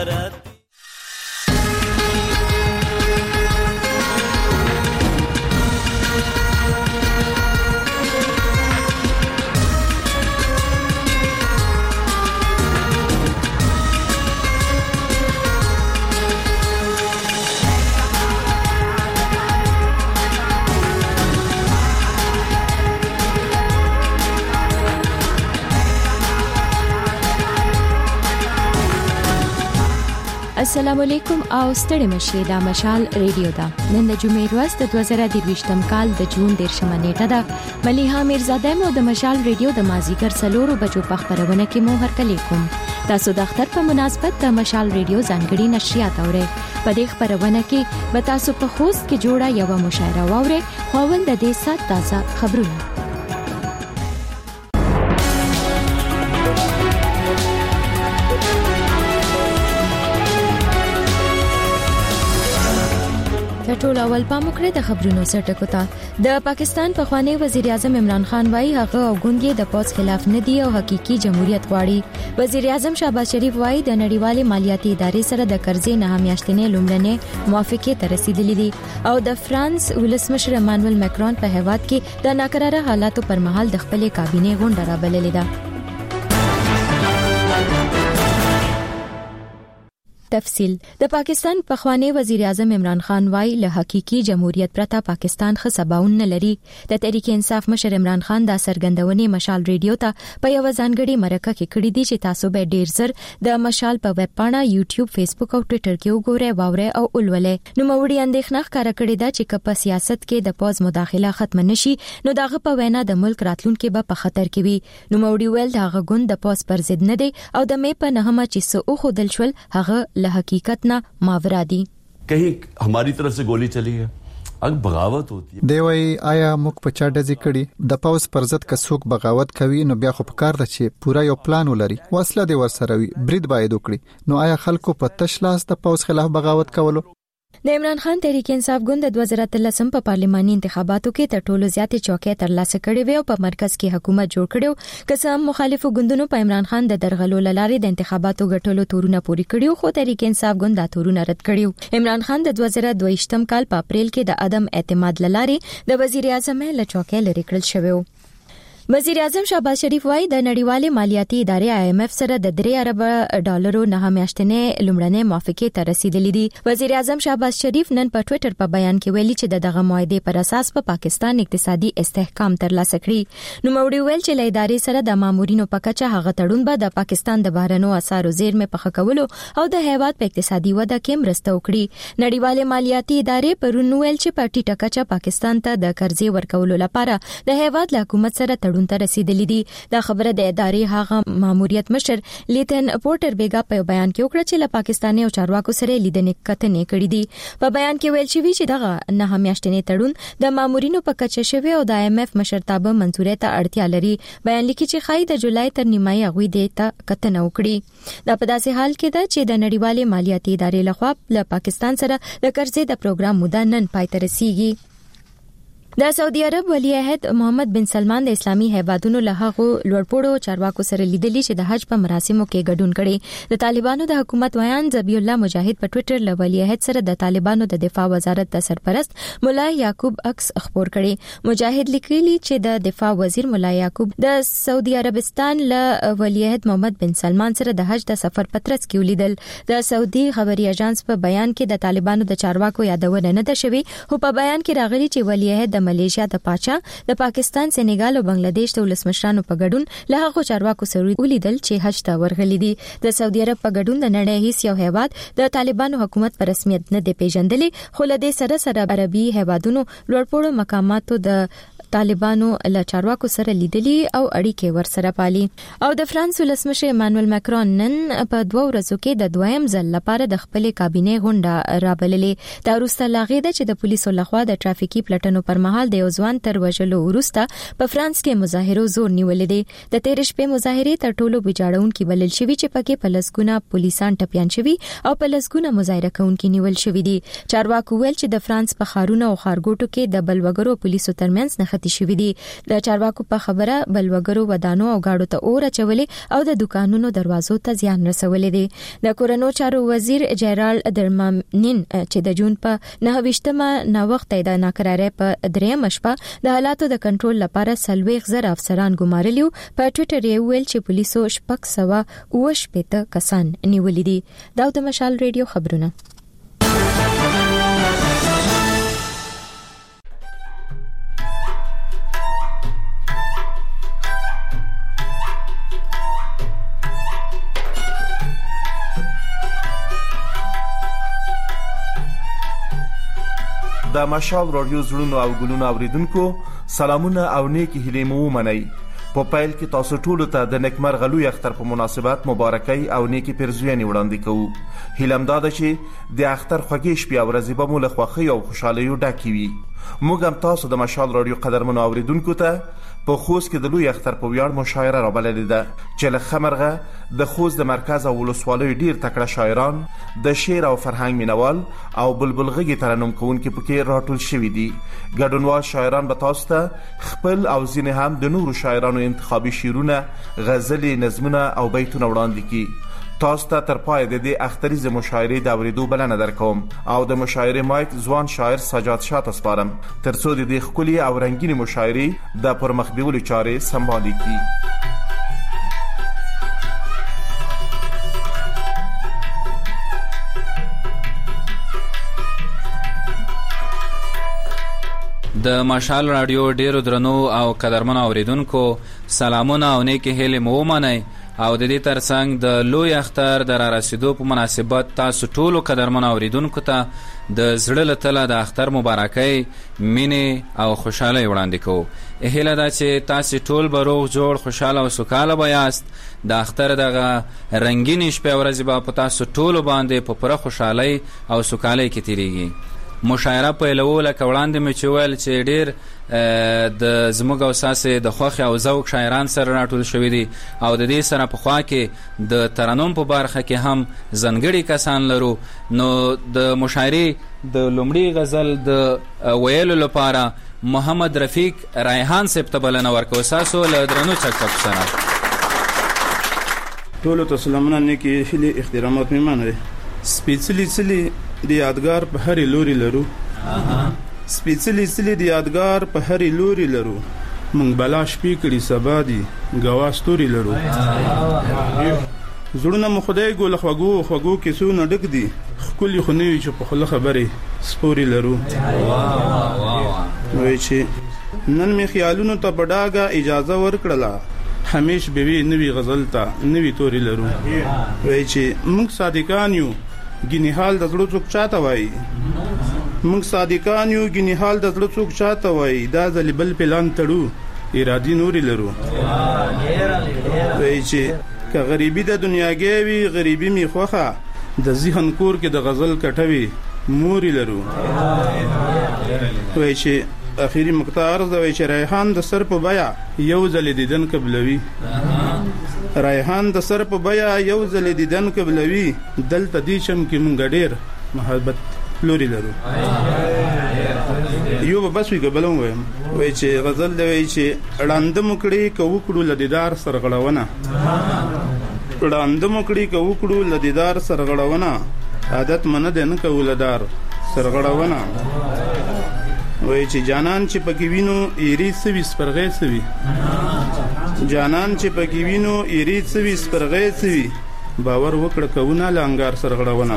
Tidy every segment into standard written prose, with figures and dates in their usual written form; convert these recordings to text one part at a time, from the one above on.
السلام علیکم او ستړي مشه دا مشال ریډیو دا نن د جمعې ورځ د 2023م کال د جون 13 نیټه ده ملیحه میرزاده مو د مشال ریډیو د مازیګر سلورو بجو په خبرونه کې مو هرکلی کوم تاسو د اختر په مناسبت د مشال ریډیو ځانګړي نشریات اورئ په دې خبرونه کې به تاسو په خوست کې جوړه یو مشاعره واورئ خوول د دې سات تازه خبرونه ټول اول پام وکړئ د خبرونو سرټکو ته د پاکستان پخوانی وزیر اعظم عمران خان وايي هغه غونډې د پوز خلاف نه دي او حقيقي جمهوریت غواړي وزیر اعظم شهباز شریف وايي د نړیوالې مالیاتي ادارې سره د قرضې نه میاشتنې لومړنۍ موافقه ته رسیدلې دي او د فرانس ولسمشر امانوئل ماکرون په هیواد کې د ناکراره حالاتو پر مهال د خپل کابینه غونډه رابللې ده تفصیل د پاکستان پخوانی وزیر اعظم عمران خان وايي له حقيقي جمهوریت پرته پاکستان خو سباون نه لري د تحریک انصاف مشر عمران خان دا سرګندونې مشال ریډیو ته په یو ځانګړي مرکه کې کړې دي چې تاسو به ډیر زر د مشال په ویب پاڼه یوټیوب فیسبوک او ټوئیټر کې وګورئ واورئ او ولولئ نو موړي اندېښنه ښکاره کړې ده چې په سیاست کې د پوز مداخله ختم نشي نو داغه په وینا د ملک راتلونکي به په خطر کې وي نو موړي ویل داغه ګوند د پوز پر ضد نه دی او د مې په نهمه چې سو خو دل شول هغه حقیقت نہ ماورا دی کہیں ہماری طرف سے گولی چلی ہے اگ بغاوت ہوتی ہے دی وای آیا موږ په چا ډزې کړي د پاوز پر ضد که څوک بغاوت کوي نو بیا خو په کار ده چې پورا یو پلان ولري وسله دی ورسره وي برید باید وکړي نو آیا خلکو په تش لاس د پاوز خلاف بغاوت کولو د عمران خان تحریک انصاف ګوند د 2013 په پارلماني انتخاباتو کې تر ټولو زیاتې چوکۍ ترلاسه کړې وې او په مرکز کې حکومت جوړ کړو قسم مخالفو ګوندونو په عمران خان د درغلو لارې د انتخاباتو ګټلو تورونه پوری کړیو خو تحریک انصاف ګوند دا تورونه رد کړیو عمران خان د 2022م کال په اپریل کې د عدم اعتماد لارې د وزیر اعظم له چوکۍ لري کړل شوی وزیر اعظم شهباز شریف وايي د نړیوالې مالیاتي ادارې IMF سره د 3 ارب ډالرو نه میاشتنې لومړنۍ موافقه ته رسیدلې دي وزیر اعظم شهباز شریف نن په ټوئیټر په بیان کې ویلي چې دغه معاهده پر اساس په پاکستان اقتصادي استحکام ترلاسه کړي نو موړي ویل چې لایداري سره د مامورینو په کچه هغه تړون به د پاکستان د بهرنو اسعارو زیرمې په خکولو او د هیواد په اقتصادي وده کې مرسته وکړي نړیوالې مالیاتي ادارې پرون ویل چې په ټیټه کچه پاکستان ته د قرضې ورکولو لپاره د هیواد حکومت سره تړون ته رسیدلې دي دا خبره د ادارې هغه ماموریت مشر لیتن پورټر بیګا په بیان کې وکړه چې له پاکستاني او چارواکو سره لیدنې کتنې کړې دي په بیان کې ویل شوی چې دغه نه میاشتنې تړون د مامورینو په کچه شوی او د IMF مشرتابه منځوري ته اړتیا لري بیان لیکي چې خای د جولای تر نیمایي غوي د کتنه وکړي دا په داسې حال کې ده چې د نړیوالې مالیاتي ادارې لخوا له پاکستان سره د قرضې د پروګرام موده نن پای ته رسیږي د سعودي عرب ولی عہد محمد بن سلمان د اسلامي هیوادونو له هغو لوړپوړو چارواکو سره لیدلي چې د حج په مراسمو کې ګډون کړي د طالبانو د حکومت ویان ذبیح الله مجاهد په ټوئیټر له ولی عہد سره د طالبانو د دفاع وزارت د سرپرست مولا یعقوب عکس خبر کړي مجاهد لیکلي چې د دفاع وزیر مولا یعقوب د سعودي عربستان له ولی عہد محمد بن سلمان سره د حج د سفر پترس کې ولیدل د سعودي خبري اژانس په بیان کې د طالبانو د چارواکو یادونه نه ده شوی خو په بیان کې راغلي چې ولی عہد ملیشیا د پاچا د پاکستان سنیګال او بنگلاديش د ولسمشرانو په ګډون له هغو چارواکو سره ولیدل چې حج ته ورغلي دي د سعودي عرب په ګډون د نړۍ هیڅ یو هیواد د طالبانو حکومت په رسمیت نه دی پیژندلی خو له دې سره عربي هیوادونو لوړپوړو مقاماتو د طالبانو له چارواکو سره لیدلي او اړیکې ورسره پالي او د فرانس ولسمشر امانوئل ماکرون نن په 2 ورځو کې د دویم ځل لپاره د خپل کابینه غونډه رابللې دا وروسته لاغې ده چې د پولیسو لخوا د ټرافیکي پلټنو پر مهال د یو ځوان تر وژلو وروسته په فرانس کې مظاهرو زور نیولې دي د 13 شپې مظاهرې تر ټولو بجاړونکو بلل شوی چې پکې پلسګونه پولیسان ټپيان شوی او پلسګونه مظاهره کوونکي نیول شوی دي چارواکو ویل چې د فرانس په خارونو او خارګوټو کې د بلوګرو پولیسو ترمنځ نښتې پاتې شوې دي د چارواکو په خبره بلوګرو ودانو او گاډو ته اور اچولې او د دکانونو دروازو ته زیان رسولې دي د کورونو چارو وزیر جیرال درمامنین چې د جون په 29مه نا وخت د ناکرارۍ په درېمه شپه د حالاتو د کنټرول لپاره 40,000 افسران ګمارلیو په ټوئیټر یې ویل چې پولیسو 620 کسان نیولې دي. دا د مشال ریډیو خبرونه. د مشال رادیو زړونو او ګلونو اوریدونکو سلامونه او نیکی هیلې مو ومنئ. په پیل کې تاسو ټول ته د نیکمرغه لوی اختر په مناسبت مبارکي او نیکی پیرزوینې وړاندې کوو. هیله مده ده چې د اختر خوږې شپې او ورځې به مو له خوښۍ او خوشحالیو ډکې وي. موږ هم تاسو د مشال رادیو قدرمنو اوریدونکو ته په خوست کې د لوی اختر په ویاړ مشاعره رابللې ده چې له خمرغه د خوست د مرکز او ولسوالۍ ډیر تکړه شاعران د شعر او فرهنګ مینوال او بلبل غږی ترنم کوونکي پکې راټول شوي دي. ګډونوال شاعران به تاسو ته خپل او ځینې هم د نورو شاعرانو انتخابي شعرونه، غزلې، نظمونه او بیتونه وړاندې کړي. تاسو ته تر پای د دې اختریزه مشاعرې د اوریدو بلنه درکوم او د مشاعرې مایک ځوان شاعر سجاد شاه سپارم ترڅو د دې ښکلي او رنگینې مشاعرې د پرمخ بیولو چارې سمبالي کړي. د مشال رادیو ډیرو درنو او قدرمنو اوریدونکو سلامونه او نیکی هیلې مو ومنئ او د دې ترڅنګ د لوی اختر د رارسیدو په مناسبت تاسو ټولو قدرمنو اوریدونکو ته د زړه له تله د اختر مبارکۍ، مینې او خوشحالۍ وړاندې کوو. هیله ده چې تاسو ټول به روغ جوړ، خوشحاله او سوکاله به یاست. د اختر دغه رنګینې شپې او ورځې به په تاسو ټولو باندې په پوره خوشحالۍ او سوکالۍ کې تیریږي. مشاعره پیلو لکه وړاندې مې چې ویل چې ډیر د زموږ او ساسې د خوښې او ذوق شاعران سره راټول شوي دي او د دې سره په خوا کې د ترنم په برخه کې هم ځانګړي کسان لرو. نو د مشاعرې د لومړي غزل د ویلو لپاره محمد رفیق ریحان صاحب ته بلنه ورکوو. ساسو له درنو چکچک سره ټولو ته سلامونه، نیکې هیلې احترامات مې منئ. سپېڅلي څلي د یادګار په هرې لوري لرو، سپېڅلي څلي د یادګار په هرې لوري لرو. مونږ بلا شپې کړي سبا دي ګوا ستوري لرو. زړونه مو خدای ګو له خوږو خوږو کیسو نه ډک دي، ښکلي خو نه وي چې په خوله خبرې سپوري لرو. وایي چې نن مې خیالونو ته په ډاګه اجازه ورکړله، همیش به وي نوي غزل ته نوي توري لرو. وایي چې موږ صادقان یو ګینې حال د زړه څوک چاته وایي، موږ صادقان یو ګینې حال د زړه څوک چاته وایي. دا ځلې بل پلان تړو ارادي نوري لرو. وایي چې که غریبي د دنیاګۍ وي غریبي می خوښه، د ذهن کور کې د غزل کټوي موري لرو. وایي چې اخیری مقطع عرض وایي چې ریحان د سر په بیا یو ځلې دیدن قبلوي، ریحان د سر په بیا یو ځلې دیدن قبلوي. دلته دې شم کې مونږ ډېر محبت لوري لرو. یو به بس وي که بل هم وایم. وایي چې غزل دی وایي چې ړانده مو کړي که وکړو له دیدار سرغړونه، ړانده مو کړي که وکړو له دیدار سرغړونه، عادت منه دی نه کوو له دار سرغړونه. وایي چې جانان چې پکې وینو ایرې سوي سپرغې سوي، جانان چې پکې وینو ایرې سوي سپرغې سوي، باور وکړه کوونه له انګار سرغړونه.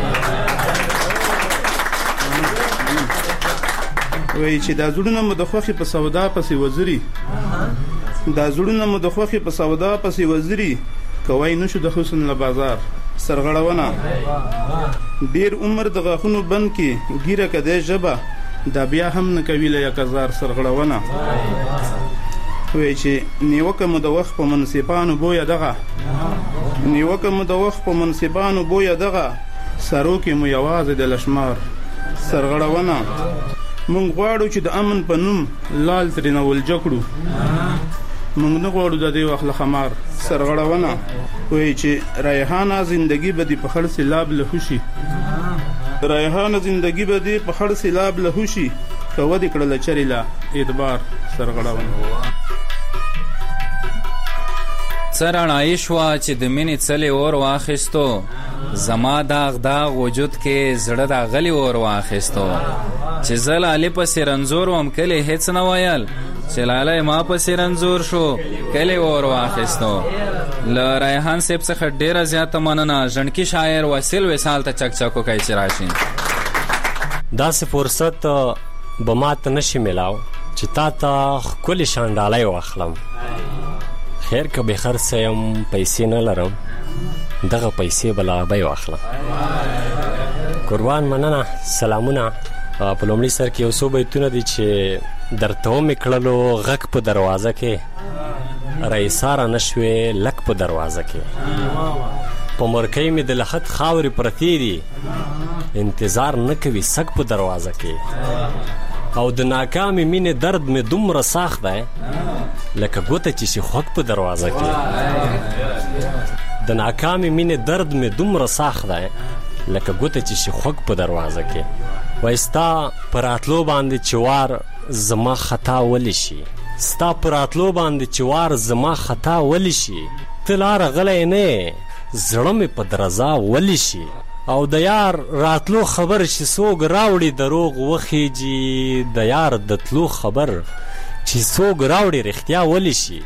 وایي چې دا زړونه مو د خوښې په سودا پسې وزري، دا زړونه مو د خوښې په سودا پسې وزري، کوی نشو د حسن له بازار سرغړونه. ډیر عمر د غاښونو بند کې ګیره کدی ژبه، دا بیا هم نه کوي له یک هزار سرغړونه. وایي چې نیوکه مو د وخت په منصفانو بویه دغه، نیوکه مو د وخت په منصفانو بویه دغه، سرو کې مو یوازې د لشمار سرغړونه. مونږ غواړو چې د امن په نوم لال ترېنه ولجه کړو، مونږ نه غواړو د دې وخت له خمار سرغړونه. وایي چې ریحانه زندگی به دې په خړ سیلاب له هوشي، ریحانه زندگی به دې په خړ سیلاب له هوشي، که ودې کړله چرې له اعتبار سرغړونه. څه رڼایي شوه چې د مینې څلې اور واخیستو، زما داغ داغ وجود کې زړه د غلي اور واخیستو، چې زه لالې پسې رنځور وم کلی هېڅ نه ویل، چې لالی ما پسې رنځور شو کلی اور واخیستو. له ریحان صاحب څخه ډېره زیاته مننه. ژڼکي شاعر وسیل وصال ته چک وکړئ چې راشي. داسې فرصت به ما ته نشي میلاو چې تا ته ښکلې شانډالۍ واخلم. خیر که بې خرڅه یم، پیسې نه لرم، دغه پیسې به له ابۍ واخلم. قربان مننه. سلامونه. په لومړي سر کې یو څو بیتونه دي چې درته ومې کړلو غږ په دروازه کې، رئیساره نه شوې لک په دروازه کې، په مرکۍ مې د لحد خاورې پرتې دي، انتظار نه کوي سګ په دروازه کې، او د ناکامې مینې درد مې دومره ساخت دی لکه ګوته چې شي خوږ په دروازه کې. د ناکامې مینې درد مې دومره ساخت دی لکه ګوته چې شي خوږ په دروازه کې. وای ستا په راتلو باندې چې وار زما خطا ولی شي، ستا په راتلو باندې چې وار زما خطا ولی شي، ته لاره غلی نه زړه مې په درزا ولی شي، او د یار راتلو خبر چې څوک راوړي دروغ وخیجي، د یار د تلو خبر چې څوک راوړي رښتیا ولی شي،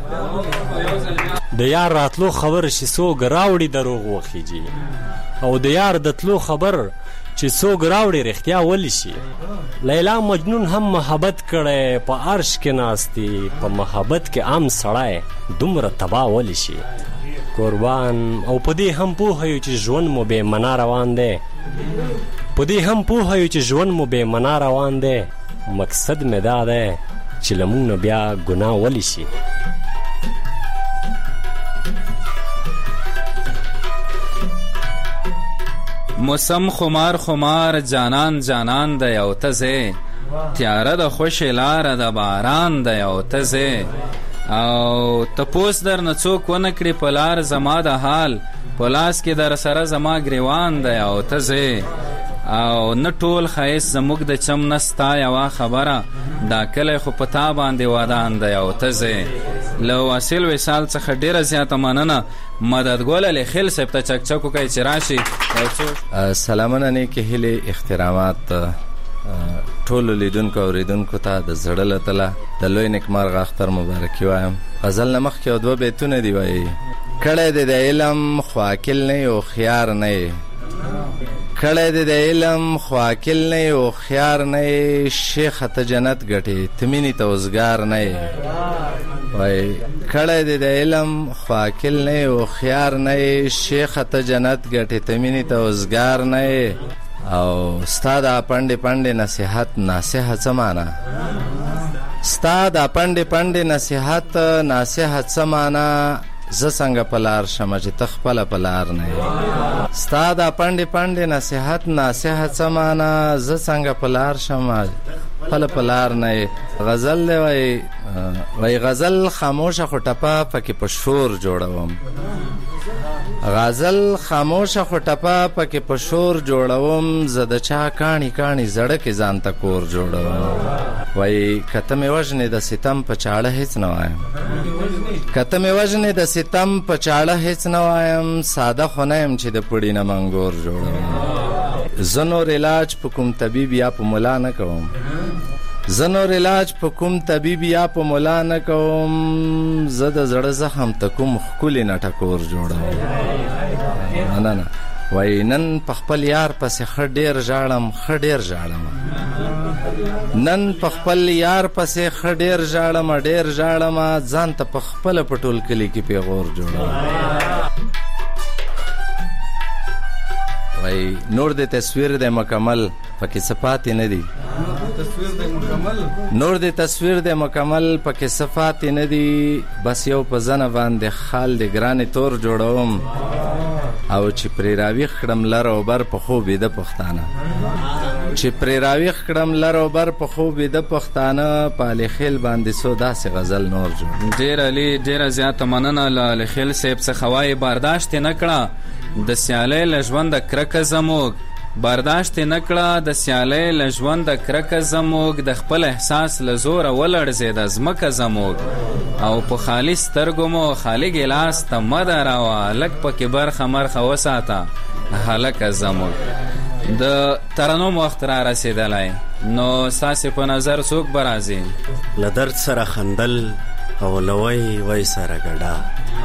د یار راتلو خبر چې څوک راوړي دروغ وخیجي، او د یار د تلو خبر چې څوک راوړي رښتیا ولی شي. لیلا مجنون هم محبت کړی، په عرش کې ناستی، په محبت کې عام سړی دومره تباه ولی شي. قربان. او په دې هم پوه یو چې ژوند مو بې منا روان دی، په دې هم پوه یو چې ژوند مو بې منا روان دی، مقصد مې دا دی چې له موږ نه بیا ګناه ولی شي. موسم خمار خمار جانان جانان دی او ته ځې، تیاره د خوشې لاره د باران دی او ته ځې، او تپوس در نه څوک ونه کړي په لار زما د حال، په لاس کې در سره زما ګریوان دی او ته ځې، او نه ټول ښایست زموږ د چم نه ستا یوه خبره، دا کلی خو په تا باندې ودان دی او ته ځې. له وسیل وصال څخه ډېره زیاته مننه. مددګل علی خیل صاحب ته چک وکړئ چې راشي. سلامونه، نیکې هیلې، احترامات ټولو لیدونکو او اوریدونکو ته د زړه له تله د لوی نیکمرغه اختر مبارکي وایم. غزل نه مخکې یو دوه بیتونه دي وایي: کړی دې د علم خو عاقل نه یې هوښیار نه یې، کړی دې د علم خو عاقل نه یې هوښیار نه یې، شیخه ته جنت ګټې ته مینې ته اوزګار نه یې. وایي کړی دې د علم خو عاقل نه یې هوښیار نه یې، شیخه ته جنت ګټې ته مینې ته اوزګار نه یې، او ستا دا پنډې پنډې نصیحت ناصحه څه معنا، ستا دا پنډې پنډې نصیحت ناصحه څه معنا، زه څنګه په لار شمه چې ته خپله په لار نه یې، ستا دا پنډې پنډې نصیحت ناصحه څه معنا، زه څنګه په لار شمه خپله په لار نه یې. غزل دی وایي غزل خاموشه خو ټپه پکې په شور جوړوم، غزل خاموشه خو ټپه پکې په شور جوړوم، زه د چا کاڼي کاڼي زړه کې ځان ته کور جوړوم. وایي که ته مې وژنې د ستم په چاړه هېڅ نه وایم، که ته مې وژنې د ستم په چاړه هېڅ نه وایم، ساده خو نه یم چې د پړي نه منګور جوړوم. زه نور علاج په کوم طبیب یا په ملا نه کوم، زه نور علاج په کوم طبیب یا په ملا نه کوم، زه د زړه زخم ته کوم ښکلي نه ټکور جوړوم. مننه. وایي نن په خپل یار پسې ښه ډېر ژاړم، ښه ډېر ژاړم، نن په خپل یار پسې ښه ډېر ژاړم، ډېر ژاړم، ځان ته په خپله په ټول کلي کې پیغور جوړوم. وایي نور د تصویر د مکمل پکې څه پاتې نه دي، نور د تصویر د مکمل پکې څه پاتې نه دي، بس یو په زنه باندې خال د ګرانې تور جوړوم، او چې پرې راویښ کړم لر او بر په خوب د پښتانه، چې پرې راویښ کړم لر او بر په خوب د پښتانه، په علي خیل باندې څو داسې غزل نور جوړ. ډېر علي ډېره زیاته مننه. له علي خیل صاحب څخه وایي برداشت یې نه کړه د سیالۍ له ژونده کرکه زموږ، برداشت نکړه د سیالۍ له ژونده کرکه زموږ د خپل احساس له زوره ولړزېده ځمکه زموږ او په خالي سترګو مو خالي ګیلاس ته مه دروه لږ پکې برخه مرخه وساته هلکه زموږ. د ترنم وخت را رسېدلی نو ستاسې په نظر څوک به راځي؟ له درد سره خندل او له وی سره ګډا،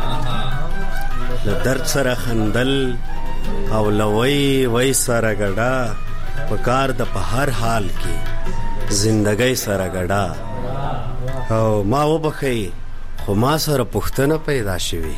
له درد سره خندل او له وی سره ګډا، په کار د په هر حال کې زندګۍ سره ګډا. او ما وبخئ خو ما سره پوښتنه پیدا شوې،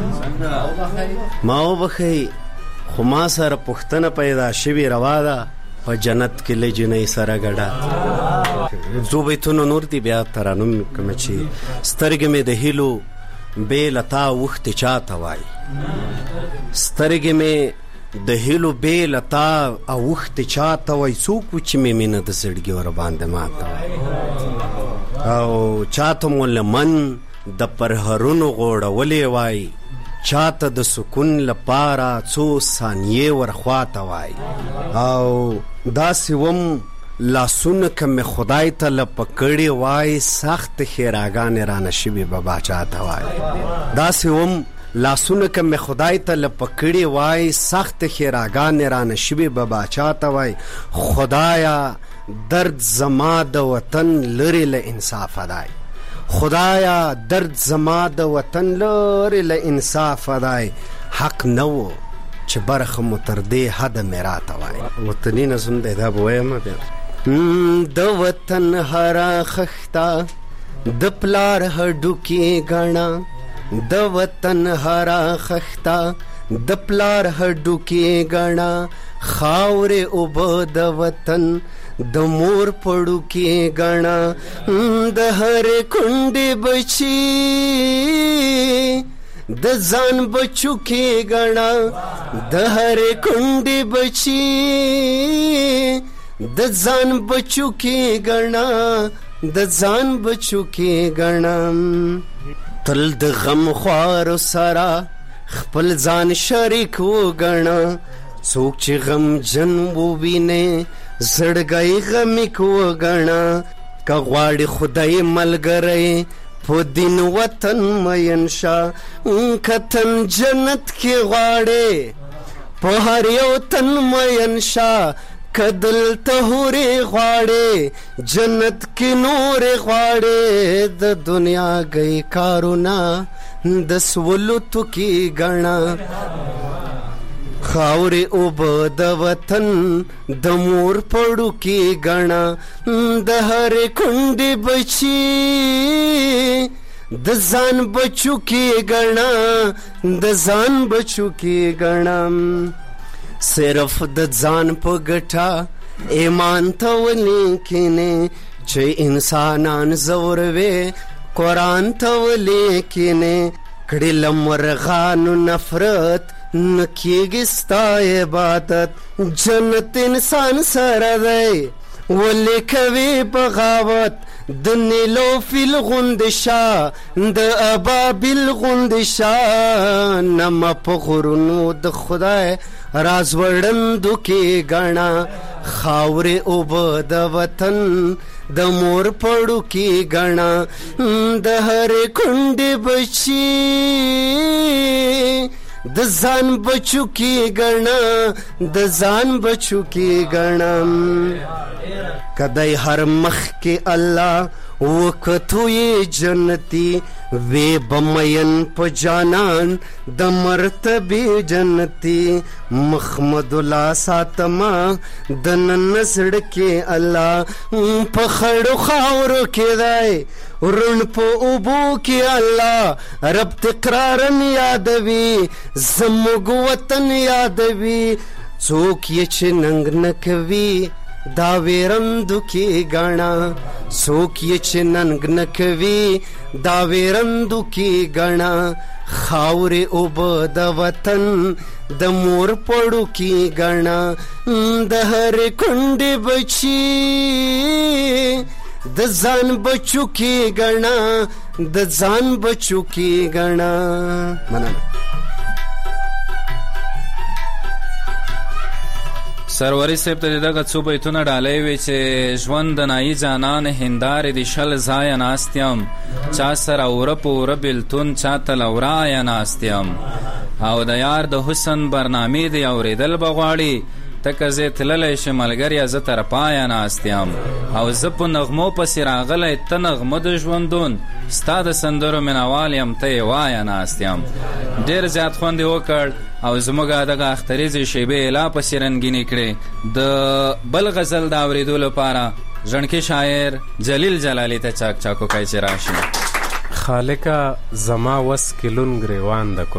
ما وبخئ خو ما سره پوښتنه پیدا شوې، روا ده په جنت کې له جنۍ سره ګډا. څو بیتونه نور دي بیا ترانم کوم چې سترګې مې د هیلو بې له تا اوښتې چاته وایي، سترګې مې د هیلو بې له تا اوښتې چاته وایي، څوک و چې مې مینه د زړګي ور باندې ماته وایي، او چاته مو لمن د پرهرونو غوړولې وایي، چاته د سکون لپاره څو ثانیې ورخواته وایي. او داسې وم لاسونه که مې خدای ته له پکړې وایي، سخت ښېراګانې رانه شوي به باچا ته وایي. داسې وم لاسونه که مې خدای ته له پکړې وایي، سخت ښېراګانې رانه شوي به باچا ته وایي. خدایا درد زما د وطن لرې له انصافه دی، خدایا درد زما د وطن لرې له انصافه دی، حق نه و چې برخه مو تر دې حده مې راته وایي. وطني نظم دی دا به وایم بیا. د وطن هره خښته د پلار هډوکې ګڼه، د وطن هره خښته د پلار هډوکې ګڼه، خاورې اوبه د وطن د مور پړو کې ګڼه، د هرې کونډې بچي د ځان بچو کې ګڼه، د هرې کونډې بچي د ځان بچو کې ګڼه، د ځان بچو کې ګڼه. تل د غم خوارو سره خپل ځان شریک وګڼه، څوک چې غم جن ووینې زړګی غمی کو وګڼه، که غواړي خدای ملګری په دین وطن مین شه، که تن جنت کې غواړي په هر یو تن مین شه، که دلته هورې غواړي جنت کې نورې غواړي، د دنیا گئی کارونه د سولوتو کې ګڼه، خاورې اوبه د وطن د مور پړو کې ګڼه، د هرې کونډې بچي د ځان بچو کې ګڼه، د ځان بچو کې ګڼه. صرف د ځان په ګټه ایمان ته ولیکینې، چې انسانان زوروي قرآن ته ولیکینې، کړي له مرغانو نفرت نکیږي ستا عبادت، جنت انسان سره دی ولې کوي بغاوت، د نیلو فیل غوندشا د ابابیل غوندشا، نما په غرونو د خدای راز وړندو کې ګڼه، خاورې اوبه د وطن د مور پړو کې ګڼه، د هرې کونډې بچي د ځان بچو کې ګڼه، د ځان بچو کې ګڼه. کدی هر مخ کې الله وکتو یې جنتی، وی بمین په جانان د مرتبه جنتی، محمد الله ساتما د نن سړکې الله، په خړو خاورو کې دی رون په اوبو کې الله، رب تقرارن یادوي زموږ وطن یادوي، څوک یې چې ننګ نه کوي دا ویرندو کې ګڼه، څوک یې چې ننګ نه کوي دا ویرندو کې ګڼه، خاورې اوبه د وطن د مور پړو کې ګڼه، د هرې کونډې بچي د ځان بچو کې ګڼه، د ځان بچو کې ګڼه. مننه. سروري صاحب ته دغه څو بیتونه ډالۍ وي چې ژوند د نایي جانان هندارې د شل ځایه ناست یم چا سره وره په وره بېلتون چا ته له ورایه ناست یم او د یار د حسن برنامې دې اورېدل به غواړي ته که زه تللی شم ملګریه زه تر پایه ناست یم او زه په نغمو پسې راغلی ته نغمه د ژوندون ستا د سندرو مینهوال یم ته یې وایه ناست یم. ډېر زیات خوند یې وکړ او زموږ دغه اختریزې شیبې لا پسې رنګینې کړې. د بل غزل د اورېدو لپاره ژڼکي شاعر جلیل جلالي ته چاک چاکوکی چې راشي. خالقه زما وس کې لون ګریوان د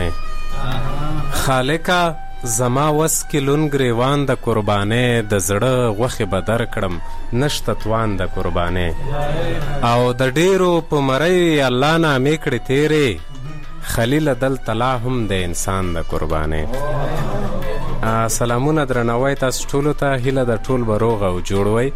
قربانې خالقه زما وس کې لون ګریوان د قربانې د زړه غوښې به در کړم نشته توان د قربانې او د ډېرو په مرۍ الله نامې کړې تیرې خلیله دلته لا هم د انسان د قربانې. سلامونه درناوی تاسو ټولو ته، هیله د ټول به روغ او جوړ وئ.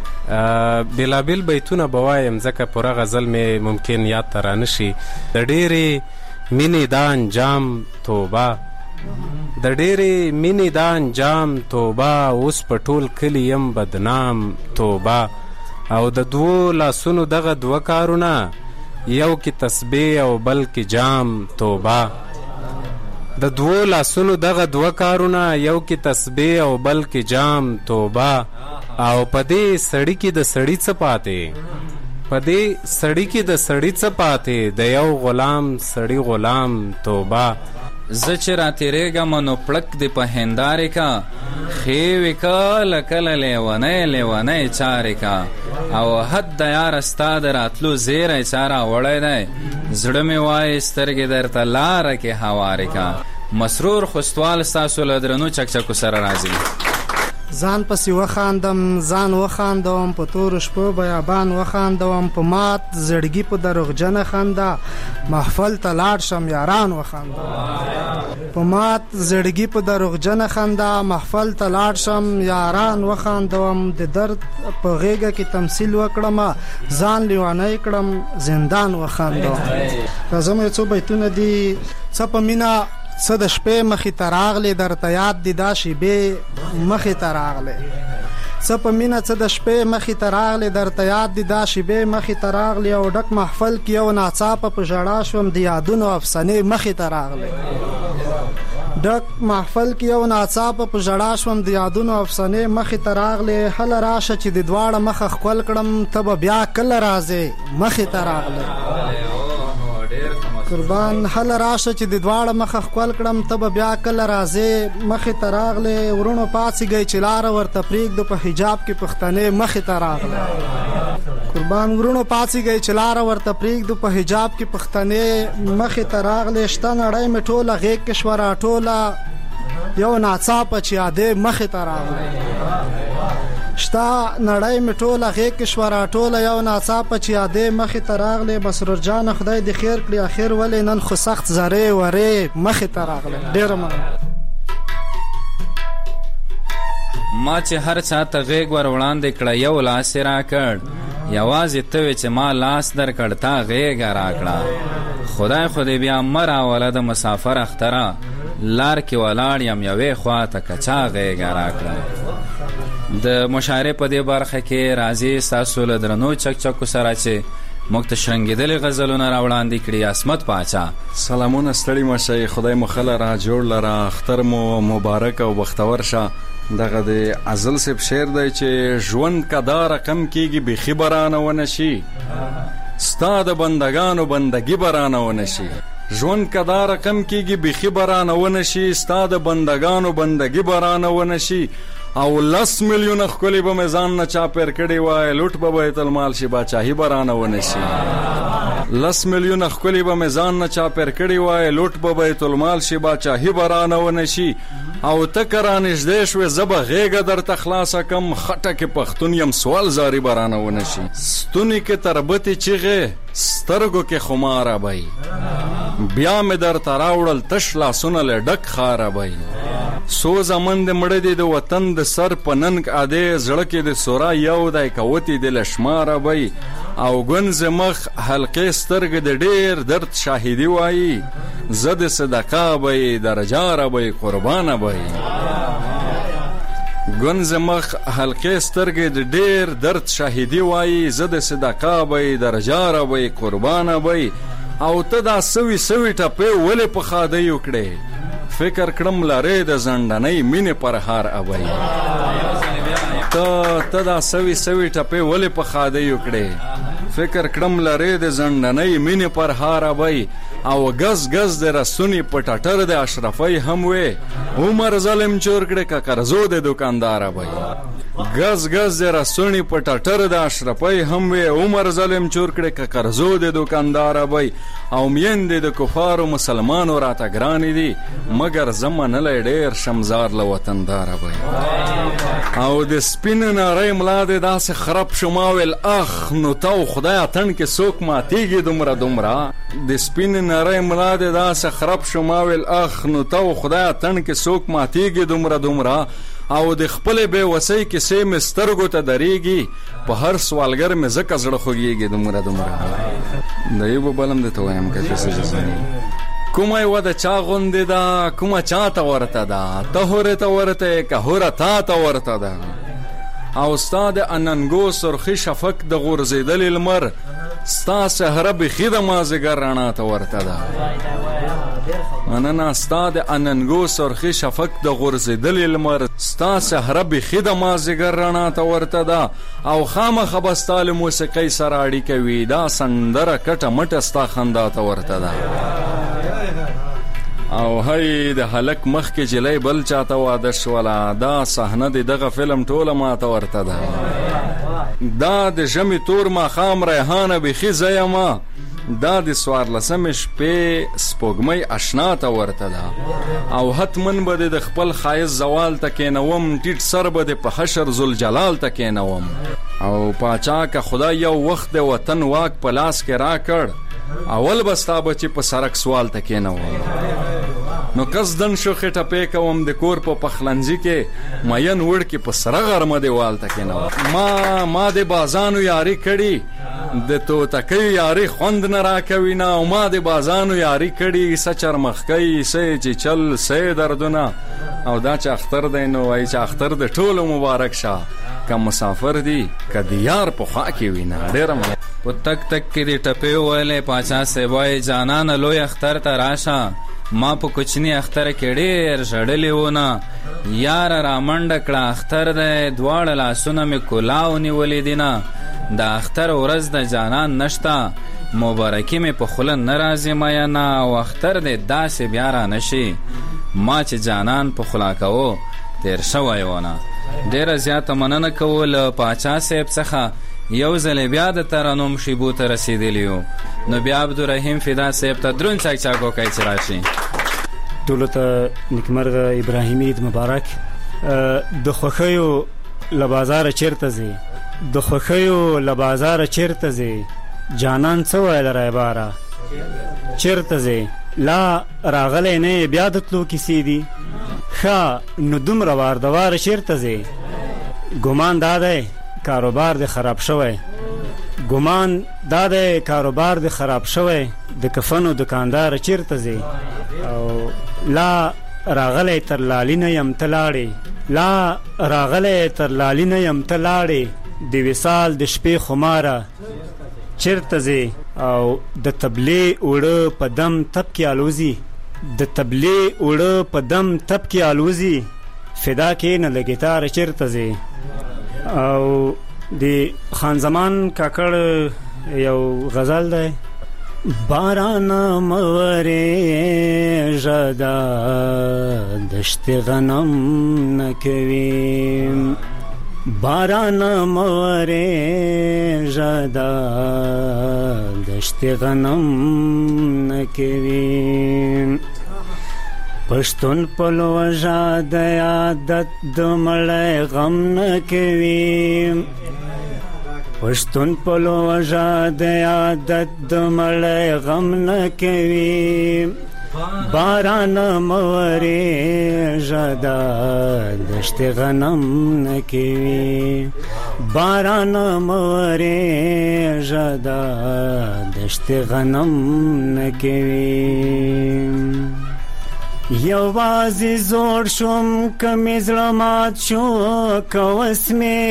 بېلابېل بیتونه به وایم ځکه پوره غزل مې ممکن یاد ته رانشي. د ډېرې مینې دا انجام توبه د ډېرې مینې دا انجام توبه اوس په ټول کلي یم بدنام توبه او د دوو لاسونو دغه دوه کارونه یو کې تسبیح او بل کې جام توبه د دوو لاسونو دغه دوه کارونه یو کې تسبیح او بل کې جام توبه او په دې سړي کې د سړي څه پاتې په دې سړي کې د سړي څه پاتې د یو غلام سړي غلام توبه زه چې راتېرېږم نو پړک دې په هندارې کا ښې وې کله کله لیونی لیونی چارې کا او حد د یاره ستا د راتلو زیری چا راوړی دی زړه مې وایي سترګې درته لاره کې هوارې کا. مسرور خوستوال ستاسو له درنو چکچکو سره راځي. ځان پسې وخاندم ځان وخاندوم په تورو شپو بیابان وخاندوم په مات زړګي په دروغجنه خنده محفل ته لاړ شم یاران وخاندوم په مات زړګي په دروغجنه خنده محفل ته لاړ شم یاران وخاندوم د درد په غېږه کې تمثیل وکړم ځان لیونی کړم زندان وخاندوم. راځم یو څو بیتونه دي. څه په مینه څه د شپې مخې ته راغلې درته یاد دي دا شیبې مخې ته راغلې څه په مینه څه د شپې مخې ته راغلې درته یاد دي دا شیبې مخې ته راغلې او ډک محفل کې یو ناڅاپه په ژړا شوم د یادونو افسانې مخې ته راغلې ډک محفل کې یو ناڅاپه په ژړا شوم د یادونو افسانې مخې ته راغلې هله راشه چې د دواړه مخه ښکل کړم ته به بیا کله راځې مخې ته راغلې قربان هله راشه چې د دواړه مخه ښکل کړم ته به بیا کله راځې مخې ته راغلې ورونو پاڅېږئ چې لاره ورته پرېږدو په حجاب کې پښتنې مخې ته راغلې قربان ورونو پاڅېږئ چې لاره ورته پرېږدو په حجاب کې پښتنې مخې ته راغلې شته نړۍ مې ټوله غېږ کې شوه راټوله یو ناڅاپه چې یادې مخې ته راغلې شته نړۍ مې ټوله غېږ کې شوه راټوله یو ناڅاپه چې یادې مخې ته راغلې مسرور جانه خدای دې خیر کړي اخر ولې نن خو سخت زرې ورې مخې ته راغلې. ډېره مننه. ما چې هر چا ته غېږ ور وړاندې کړه یو لاس یې راکړ یوازې ته وې چې ما لاس درکړ تا غېږه راکړه خدای خو دې بیا مه راوله د مسافر اختره لار کې ولاړ یم یوې خوا ته که چا غېږه راکړه. د مشاعرې په دې برخه کې راځي ستاسو له درنو چکچکو سره چې موږ ته شرنګېدلې غزلونه راوړاندې کړي. عصمت پاچا سلامونه ستړي مه شئ خدای مو ښه لره جوړ لره اختر مو مبارک او بختور شه. دغه د عزل صاحب شعر دی چې ژوند که دا رقم کېږي بیخي به رانه ونه شي ستا د بندګانو بندګي به رانه ونه شي ژوند که دا رقم کېږي بیخي به رانه ونه شي ستا د بندګانو بندګي به رانه ونه شي او 10 میلیونه ښکلې به مې ځان نه چا پیر کړې وای لوټ به بیت المال شي باچاهي به رانه ونه شي 10 میلیونه ښکلې به مې ځان نه چا پیر کړې وای لوټ به بیت المال شي باچاهي به رانه ونه شي او ته که رانږدې شوې زه به غېږه درته خلاصه کم خټه کې پښتون یم سوال زاري به رانه ونه شي ستوني کې تربتې چیغې سترګو کې خماره بی بیا مې درته راوړل تش لاسونه له ډک خاره بی سو زمن د مړه دی د وطن د سر په ننګ اده زړه کې د سورا یو دی کوتې د لشماره بی او ګونځ مخ حلقې سترګې د ډېر درد شاهدي وایي زه د صدقه بی درجاره بی قربانه بی ګونځ مخ حلقې سترګې د ډېر درد شاهدي وایي زه د صدقه به درجاره به قربانه به او ته دا سوي ټپې ولې په خادۍ وکړې فکر کړم لارې د زندنۍ مینې پر هار ابۍ ته دا سوي ټپې ولې په خادۍ وکړې فکر کړم لارې د زندنۍ مینې پر هار ابۍ او غز د رسونی په ټټر د اشرفۍ هم وې عمر ظالم چور کړې که قرضو د دکاندار ابۍ غز د رسونی په ټټر د اشرفۍ هم وې عمر ظالم چور کړې که قرضو د دکاندار ابۍ او میندې د کفارو مسلمانو راته ګرانې دي مګر زه منلی ډېر شمزار له وطندار ابۍ او د سپین نری ملا دې داسې خراب شما ویل اخ نو تا خدای اتن کې څوک ماتیږي دومره د سپین نری ملا دې داسې خراب شما ویل اخ نو تا خدای اتن کې څوک ماتیږي دومره او د خپلې بې وسۍ کیسې مې سترګو ته درېږي په هر سوالګر مې ځکه زړه خوږېږي دومره د یو به بلم درته وایم که څه جزاني کومه یوه د چا غوندې ده کومه چا ته ورته ده ته هورې ته ورته یې که هوره تا ته ورته ده او ستا د اننګو سرخي شفق د غورځېدلې لمر ستا سهره بیخي د مازدیګر رڼا ته ورته ده مننه ستا د اننګو سرخي شفق د غورځېدلې لمر ستا سهره بیخي د مازدیګر رڼا ته ورته ده او خامخه به ستا له موسیقۍ سره اړیکه وي دا سندره کټه مټه ستا خندا ته ورته ده او هی د هلک مخکې جلی بل چاته واده شوله دا صحنه د دغه فلم ټوله ماته ورته ده دا د ژمي تور ماښام ریحانه بیخي زه یمه دا د 14مې شپې سپوږمۍ اشنا ته ورته ده او حتمن به د خپل ښایست زوال ته کېنوم ټیټ سر به د په حشر ذوالجلال ته کېنوم او پاچا که خدای یو وخت د وطن واک په لاس کې راکړ اول به ستا بچې په سرک سوال ته کېنوم نو قصدن شوخې ټپې کوم د کور په پخلنځي کې مین وړ کې په سره غرمه دیوال ته کېنوم ما د بازانو یاري کړي د توتکۍ یاري خوند نه راکوي نه او ما د بازانو یاري کړي څه چرمخکۍ څه چیچل څه دردونه او دا چې اختر دی نو وایي چې اختر د ټولو مبارک شه که مسافر دی که د یار په خوا کې وي نه ډېره په تک کې د ټپې وویلې پاچا صاحب وایي جانانه لوی اختر ته راشه ما په کوچني اختر کې ډېر ژړلې ونه یاره رامنډه کړه اختر دی دواړه لاسونه مې کلاو نیولې دي نه د اختر ورځ د جانان نشته مبارکي مې په خوله نه راځي میینه او اختر دی داسې بیا را نشي ما چې جانان په خوله کوو تیر شوی ونه ډېره زیاته مننه کوو له پاچا صاحب څخه یو ځلې بیا د ترنم شیبو ته رسېدلي یو نو بیا عبدالرحیم فدا صاحب ته دروند چاک وکړئ چې راشي ټولو ته نیکمرغه ابراهیمي عید مبارک د خوښیو له بازاره چیرته ځې د خوښیو له بازاره چیرته ځې جانان څه ویل رایباره چیرته ځې لا راغلی نه بیا د تلو کیسې دي ښه نو دومره واردواره چیرته ځې ګمان دا دی کاروبار د خراب شوی ګمان دا دی کاروبار د خراب شوی د کفنو دکاندار چیرته ځې او لا راغلی تر لالي نه یم ته لاړې لا راغلی تر لالي نه یم ته لاړې د وصال د شپې خماره چیرته ځې او د تبلې اوړه په دم تب کې الوزي د تبلې اوړه په دم تب کې الوزي فدا کې نه د ګیتار چیرته ځې او د خان زمان کاکړ یو غزل دی باران مورېږه دا دشت غنم نه کوي باران مورېږه دا دشت غنم نه کوي پښتون په لوژه د عادت د مړی غم نه کوي پښتون په لوژه د عادت د مړی غم نه کوي باران مورېږه دا دشت غنم نه کوي باران مورېږه دا دشت غنم نه کوي یوازې زوړ شوم که مې زړه مات شو که اوس مې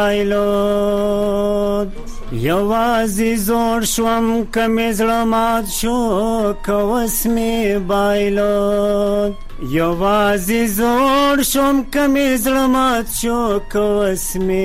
بایلود یوازې زوړ شوم که مې زړه مات شو که اوس مې بایلود یوازې زوړ شوم که مې زړه مات شو که اوس مې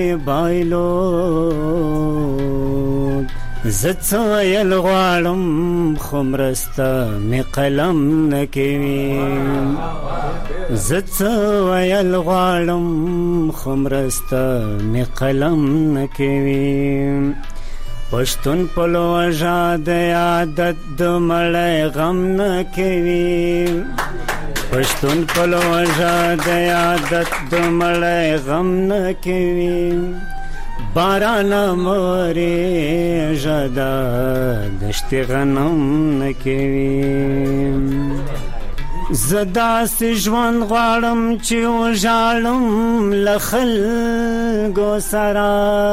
بایلود زه څه ویل غواړم خو مرسته مې قلم نه کوي زه څه ویل غواړم خو مرسته مې قلم نه کوي پښتون په لوږه د عادت د مړی غم نه کوي پښتون په لوږه د عادت د مړی غم نه کوي باران مورېږه دا دشتې غنم نه کوي زه داسې ژوند غواړم چې وژاړم له خلکو سره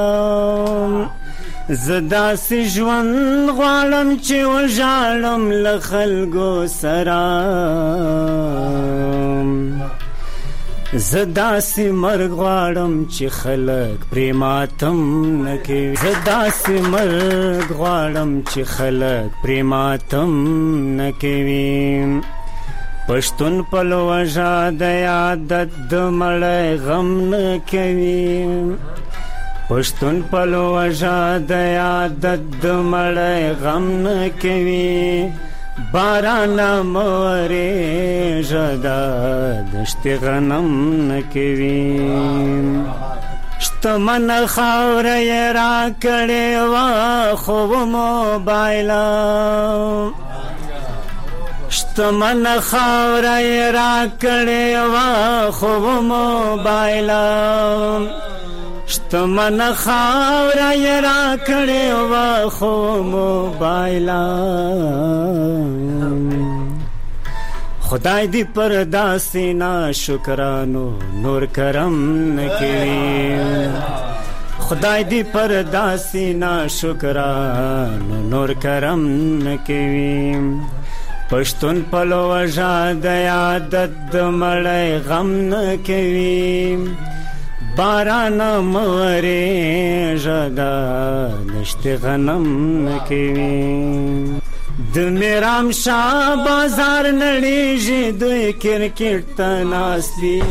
زه داسې ژوند غواړم چې وژاړم له خلکو سره زه داسې مرګ غواړم چې خلک پرې ماتم نه کوي زه داسې مرګ غواړم چې خلک پرې ماتم نه کوي پښتون په لوږه د عادت د مړی غم نه کوي پښتون په لوږه د عادت د مړی غم نه کوي باران مورېږه دا دشتې غنم نه کوي شتمنه خاوره یې راکړې وه خو موبایله شتمنه خاوره یې راکړې وه خو موبایله شتمنه خاوره یې راکړې وه خو موبایله خدای دې پر داسې ناشکرانو نور کرم نه کوي خدای دې پر داسې ناشکرانو نور کرم نه کوي پښتون په لوږه د عادت د مړی غم نه کوي باران مورېږه دا دشتې غنم نه کوي د میرام شاه بازار نړېږي دوی کرکټ ته ناست دي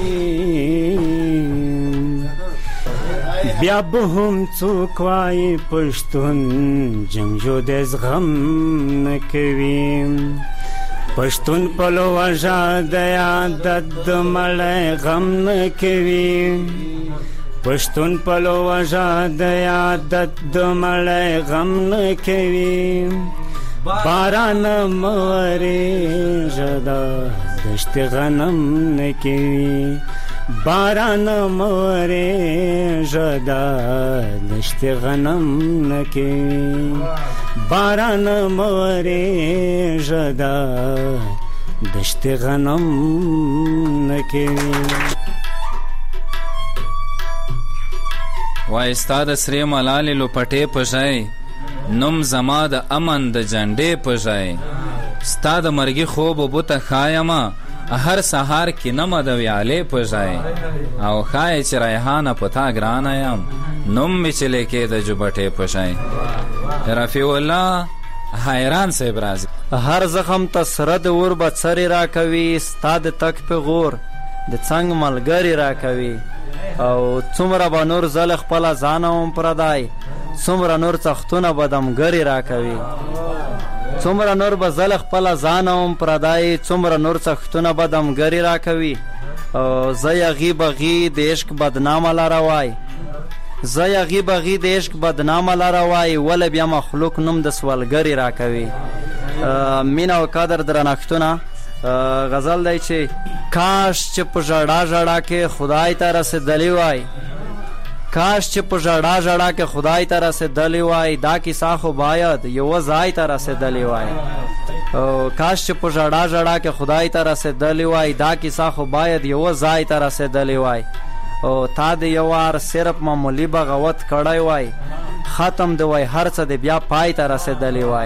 بیا به هم څوک وایي پښتون جنګجو د زغم نه کوي پښتون په لوږه د عادت د مړی غم نه کوي پښتون په لوږه د عادت د مړی غم نه کوي باران مورېږه دا دشتې غنم نه کوي باران مورېږه دا دشتې غنم نه کوي باران مورېږه دا دشتې غنم نه کوي وای ستا د سرې ملالې لوپټې په ژای نوم زما د امن د جنډې په ژای ستا د مرګي خوب بوته ښایمه هر سهار کې نمه د ویالې په ژای او ښایې چې ریحانه په تا ګرانه یم نوم مې چې لیکې د جوبټې په ژای رفیع الله حیران صاحب راځي هر زخم ته سره د اور به څرې راکوي ستا د تک پیغور د څنګ ملګري راکوي او څومره به نور زه خپله ځانه وم پردی څومره نور څښتونه به دمګري راکوي څومره نور به زه خپله ځانه وم پردی څومره نور څښتونه به دمګري راکوي او زه یغي بغي د عشق بدنامه لره وای زه یغي بغي د عشق بدنامه لره وای ولې بیا مخلوق نوم د سوالګري راکوي مینه او قدر درنښتونه غزل دی چې کاش چې په ژړا ژړا کې خدای ته رسېدلی وای کاش چې په ژړا ژړا کې خدای ته رسېدلی وای دا کیسه خو باید یوه ځای ته رسېدلی وای کاش چې په ژړا ژړا کې خدای ته رسېدلی وای دا کیسه خو باید یوه ځای ته رسېدلی وای او تا د یو وار صرف معمولي بغاوت کړی وای ختم دی وای هر څه د بیا پای ته رسېدلی وای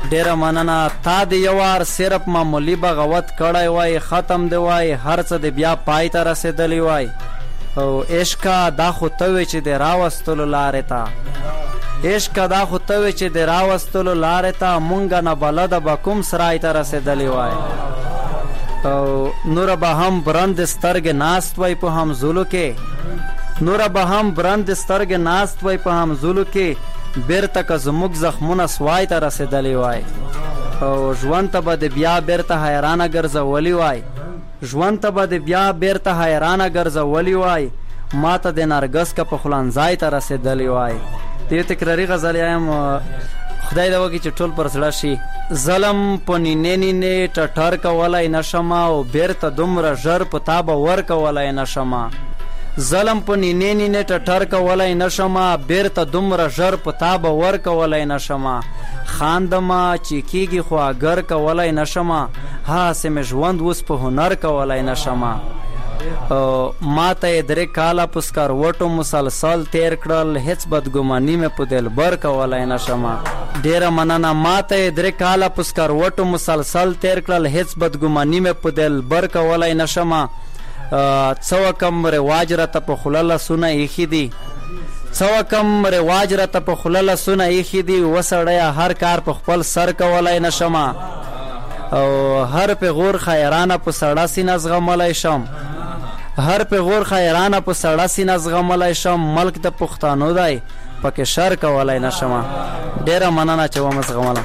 ډیره مننه. تا د یو وار صرف معمولی بغاوت کړی وای، ختم دی وای، هر څه د بیا پای ته رسېدلی وای. او عشقه دا خو ته وې چې د راوستلو لارې ته، عشقه دا خو ته وې چې د راوستلو لارې ته، مونږه نه بلده به کوم سرای ته رسېدلی وای. او نوره به هم برند سترګې ناست وای په همزولو کې، نوره به هم برند سترګې ناست وای په همزولو کې، بیرته که زموږ زخمونه سوای ته رسېدلی وای. او ژوند ته به د بیا بیرته حیرانه ګرځولی وای، ژوند ته به د بیا بیرته حیرانه ګرځولی وای، ما ته د نرګس که په خلنځای ته رسېدلی وای. د یو تکراري غزل یم، خدای دا وکړي چې ټول پر زړه شي. ظلم په نینې نینې ټټر کولی نشمه، او بیرته دومره ژر په تا به ور کولی نشمه. ظلم په نینې نینې ټټر کولی نشمه، بیرته دومره ژر په تا به ور کولی نشمه. خاندمه چې کېږي خو اګر کولی نشمه، هسې مې ژوند اوس په هنر کولی نشمه. ما ته یې 3 کاله په سکروټو مسلسل تیر کړل، هیڅ بدګماني مې په دلبر کولی نشمه. ډیره مننه. ما ته یې 3 کاله په سکروټو مسلسل تیر کړل، هیڅ بدګماني مې په دلبر کولی نشمه. څه وکم رواج راته په خوله لاسونه ایښي دي، څه وکم رواج راته په خوله لاسونه ایښي دي، وسړیه هر کار په خپل سر کولی نشمه. او هر پیغور خیرانه په سړه سینه زغملی شم، هر پیغور خیرانه په سړه سینه زغملی شم، ملک د پښتانو دی پکې شر کولی نشمه. ډیره مننه چې ومه زغمله.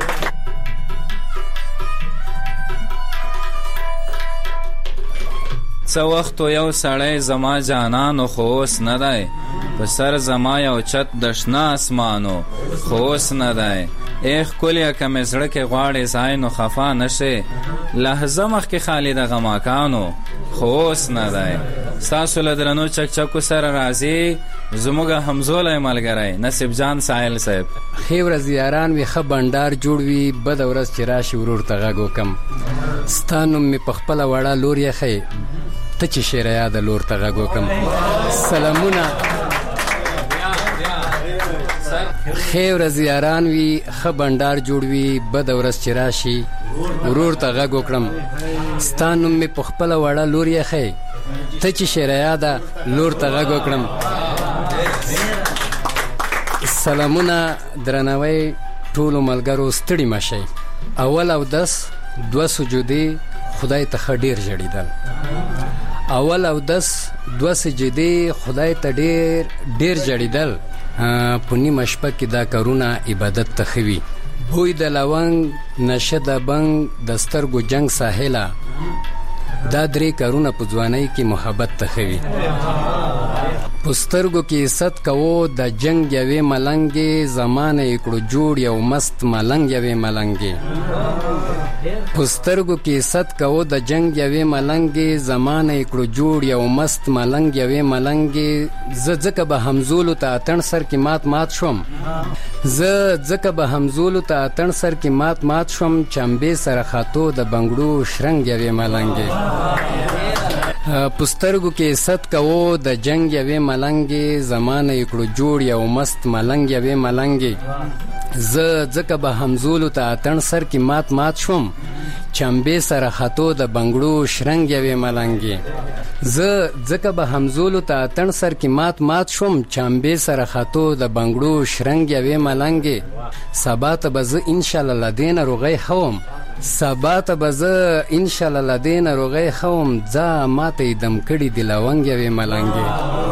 څه وخت یو سړی زما جانانو خو اوس نه دی، په سر زما یو چت د شنه اسمانو خو اوس نه دی. ای ښکلیه که مې زړه کې غواړې ځای نو خفا نه شې، لحظه مخکې خالي د غماکانو خو اوس نه دی. ستاسو له درنو چکچکو سره راځي زموږ همزولی ملګری نصیب جان ساحل صاحب. ښې ورځ یاران وي، ښه بنډار جوړ وي، بده ورځ چې راشي ورور ته غږ وکم. ستا نوم مې په خپله وړه لور یې ښی، ته چې شیره یاده لور ته غږ وکم. سلامونه. ښې ورځ یاران وي، ښه بنډار جوړ وي، بده ورځ چې راشي ورور ته غږ وکړم. ستا نوم مې په خپله وړه لور یې ښی، ته چې شیره یاده لور ته غږ وکړم. سلامونه، درناوی ټولو ملګرو، ستړي مه شئ. اول اودس 2 سجودې خدای ته ښه ډېر ژړېدل، اول اودس 2 سجدې خدای ته ډېر ژړېدل. په نیمه شپه کې دا کارونه عبادت ته ښه وي. بوی د لونګ، نشه د بنګ، د سترګو جنګ ساحله، دا 3 کارونه په ځوانۍ کې محبت ته ښه وي. په سترګو کې ست کوو د جنګ یوې ملنګې، زمانه یې کړو جوړ یو مست ملنګ یوې ملنګې. په سترګو کې ست کوو د جنګ یوې ملنګې، زمانه یې کړو جوړ یو مست ملنګ یوې ملنګې. زه ځکه به همزولو ته اتڼ سر کې مات شوم، زه ځکه به همزولو ته اتڼ سر کې مات شوم، چمبې سره خاطو د بنګړو شرنګ یوې ملنګې. په سترګو کې ست کوو د جنګ یوې ملنګې، زمانه یې کړو جوړ یو مست ملنګ یوې ملنګې. زه ځکه به همزولو ته اتڼ سر کې مات شوم، چمبې سره خاطو د بنګړو شرنګ یوې ملنګې. زه ځکه به همزولو ته اتڼ سر کې مات شوم، چمبې سره خاطو د بنګړو شرنګ یوې ملنګې. سبا ته به زه انشاءالله له دې ناروغۍ ښه، سبا ته به زه انشاءالله له دې ناروغۍ ښه وم، ځه ما ته یې دم کړي دي لونګ یوې ملنګې.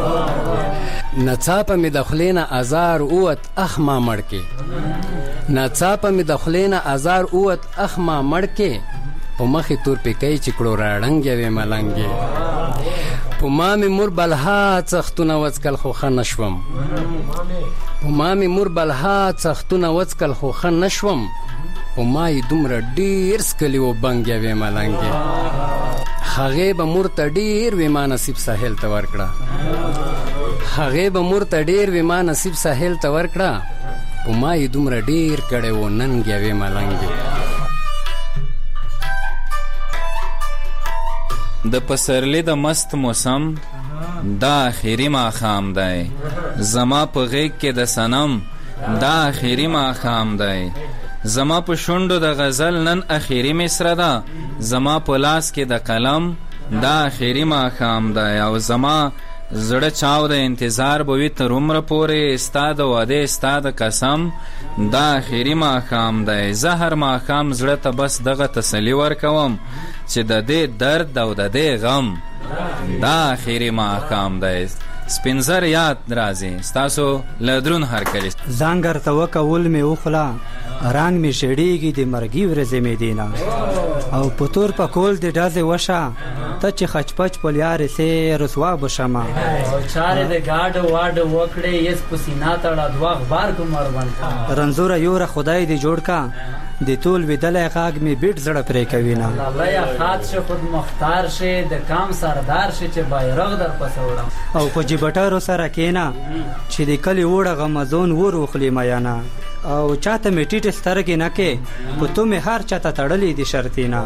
نڅاپه مې د خولې نه ازار اووت، اخ ما مړ کې، نڅاپه مې د خولې نه ازار اووت، اخ ما مړ کې. په مخې تور پیکی چې کړو راړنګ یوې ملنګې. په ما مې مور بلها څختونه وڅکل خو ښه نه شوم، په ما مې مور بلها څختونه وڅکل خو ښه نه شوم، په ما یې دومره ډېر څکلي و بنګ یوې ملنګې. هغې به مور ته ډېر وې ما نصیب ساحل ته ورکړه، هغې به مور ته ډېر وې ما نصیب ساحل ته ورکړه، په ما یې دومره ډېر کړی و ننګ یوې ملنګې. د پسرلی د مست موسم دا آخري ماښام دی، زما په غیږ کې د صنم دا آخري ماښام دی. زما په شونډو د غزل نن اخیری مصره ده، زما په لاس کې د قلم دا اخیری ماښام ده، او زما زړه چاو د انتظار به وي تر عمره پورې، ستا د واده ستا د قسم دا اخیری ماښام دی. زه هر ماښام زړه ته بس دغه تسلي ورکوم چې د دې درد او د دې غم دا اخیری ماښام دی. سپینزر یاد راځي ستاسو له دروند هرکلي ځانګر ته وکول مې وخوله رنګ مې ژړېږي د مرګي ورځې مې دینا او په تور پکول د ډزې وشه ته چې خچپچ په لیارې سې رسوا بشمه او چارې د ګاډ واډ وکړې یس په سینا تړه دوه اخبار کومر ونکا رنزوره یوره خدای دې جوړ کا د ټول ویدلې غاګ مې بیټ زړه پرې کوي نه الله یا خاط شه خود مختار شه د کام سردار شه چې بایرغ در پسوړم او په جیبټارو سره کینا چې د کلی وړه غمزون وروخلی میانا او چاته می ټیټ سترګې نه کې په تو می هر چاته تړلې دي شرطینا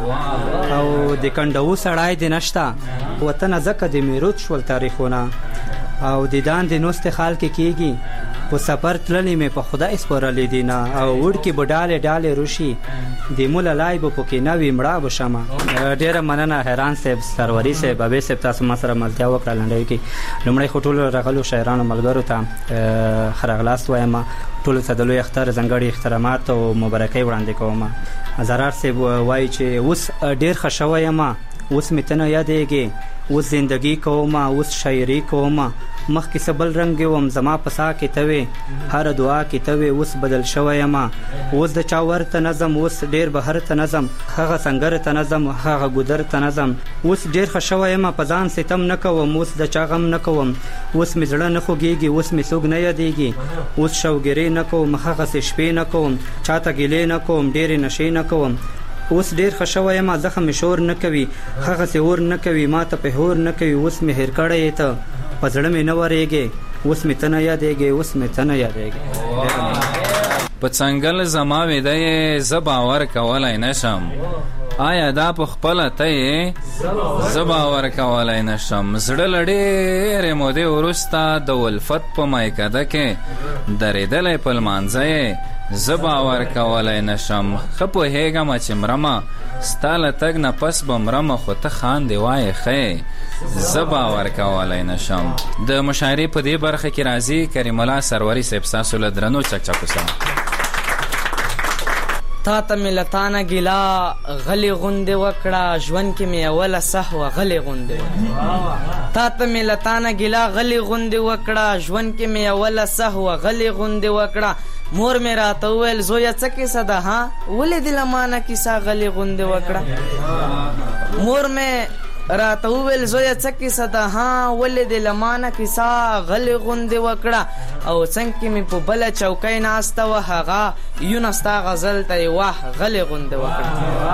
او د کندو سړای دي نشتا وطن زکه د میروت شول تاریخونه او د دان د نوست خال کې کیږي په سفر تللی می په خدای سپارلې دي نه او وړ کې بډاله ډاله روشي د مولا لای په کې نوې مړه بشمه. ډیره مننه حیران صاحب سروري صاحب ابي صاحب تاسو ما سره ملتیا وکړه لنډوي کې لمړی خټول رغلو شاعرانو ملګرو ته خرغلاست وایم ټول ته د لوی اختر ځانګړي احترامات او مبارکي وړاندې کوم. زرار صاحب وایي چې اوس ډیر خوشاله یم، اوس مې تنه یادېږي، اوس زندگی کوم، اوس شاعري کوم، مخکې سبل رنگ وم زما پسا کې توي هر دعا کې توي، اوس بدل شوی یم، اوس د چا ورته نظم، اوس ډیر بهر ته نظم، هغه سنگر ته نظم، هغه ګودر ته نظم، اوس ډیر خوشاله یم، په ځان ستم نه کوم، اوس د چا غم نه کوم، اوس مې زړه نه خوږیږي، اوس مې څوک نه یادېږي، اوس شوګیري نه کوم، هغه شپې نه کوم، چاته ګیلې نه کوم، ډېرې نشې نه کوم، اوس ډیر خوشاله یم، زخم شور نه کوي، هغه څه اور نه کوي، ما ته په هور نه کوي، اوس مې هیر کړی ته په زړه مې نه ورېږي، اوس مې ته نه یادېږي، اوس مې ته نه یادېږي. په څنګل زما ویده یې زه باور کولی نشم، آیا دا په خپله ته یې زه باور کولی نشم، زړه له ډېرې مودې وروسته د ولفت په میکده کې درېدلی په لمانځه یې زه باور کولی نشم، ښه پوهېږم چې مرمه ستا له تګ نه پس به مرمه، خو ته خاندې وایې ښې زه باور کولی نشم. د مشاعرې په دې برخه کې راځي کریم الله سروري صاحب ستاسو له درنو چکچکو سره. تا ته مې له تانه ګیله غلې غوندې وکړه، ژوند کې مې اوله سهوه غلې غوندې وکړه، تا ته مې له تانه ګیله غلې غوندې وکړه، ژوند کې مې اوله سهوه غلې غوندې وکړه، مور مې راته وویل زویه څه کیسه ده ها ولې دې له مانه کیسه غلې غوندې وکړه، مور مې راته وویل زویه څه کیسه ده ها ولې دې له مانه کیسه غلې غوندې وکړه، او څنګ کې مې په بله چوکۍ ناسته وه هغه یونه ستا غزل ته یې واه غلې غوندې وکړه،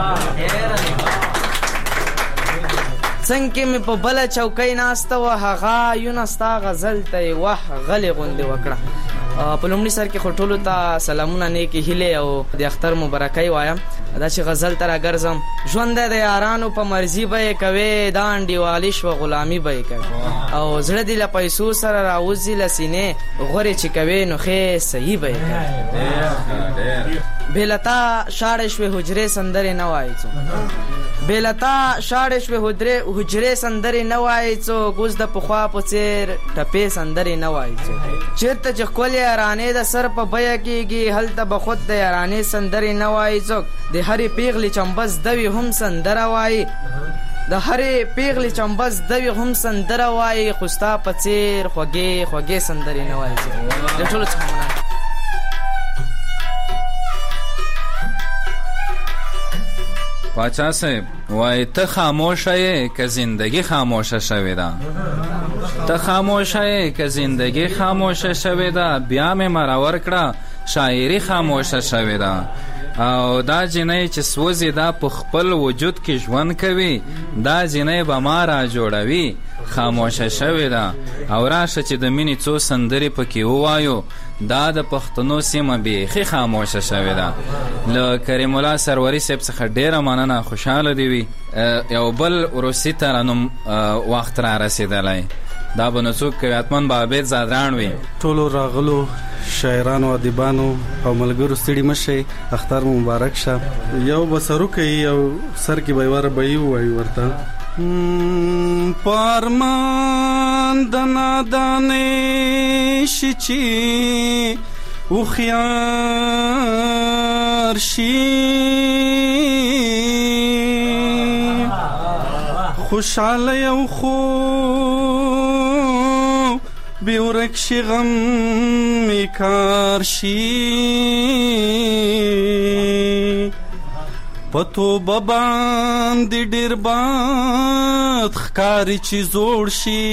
څنګ کې مې په بله چوکۍ ناسته وه هغه یونه ستا غزل ته یې واه غلې غوندې وکړه. په لومړي سر کې خو ټولو ته سلامونه، نیکې هیلې او د اختر مبارکۍ وایم. دا چې غزل ته راګرځم، ژوند د یارانو په مرضي به یې کوې، دا انډیوالي شوه غلامي به یې کوې، او زړه دې له پیسو سره راوځي له سینې غورې چې کوې نو ښې صحیح به یې کوې. بې له تا شاړې شوې حجرې سندرې نه وایي څوک، بې له تا شاړې شوې حجرې سندرې نه وایي څوک، اوس د پخوا په څېر ټپې سندرې نه وایي څوک، چېرته چې ښکلې یارانې د سر په بیه کېږي هلته به خود د یارانې سندرې نه وایي څوک، د هرې پیغلې چمبز دوي هم سندره وایي، د هرې پیغلې چمبز دوي هم سندره وایي، خو ستا په څېر خوږې خوږې سندرې نه وایي څوک. د ټولو څخه مننه. پاچا صاحب وای ته خاموشه یې که زندگی خاموشه شوې ده، ته خاموشه یې که زندگی خاموشه شوې ده، بیا مې مرور کړه شاعري خاموشه شوې ده، او دا جنۍ چې سوځي دا په خپل وجود کې ژوند کوي، دا جنۍ به ما را جوړوي خاموشه شوې ده، او راشه چې د مینې څو سندرې پکې ووایو، دا د پښتنو سیمه بیخي خاموشه شوې ده. له کریم الله سروري صاحب څخه ډیره مننه، خوشحاله دې وي. یو بل روسي ترنم وخت را رسېدلی، دا به نو څوک کوي حتمن به عبید زادران وي. ټولو راغلو شاعرانو ادیبانو او ملګرو ستړي مشئ، اختر مو مبارک شه. یو به سروکی یو سر کې به یواره به یې ووایي ورته پارمان د نادانې شي چې هوښیار شي، خوشحاله یو خو بې ورک شي غم مې کار شي، په توبه باندې ډېر باد ښکاري چې زوړ شي،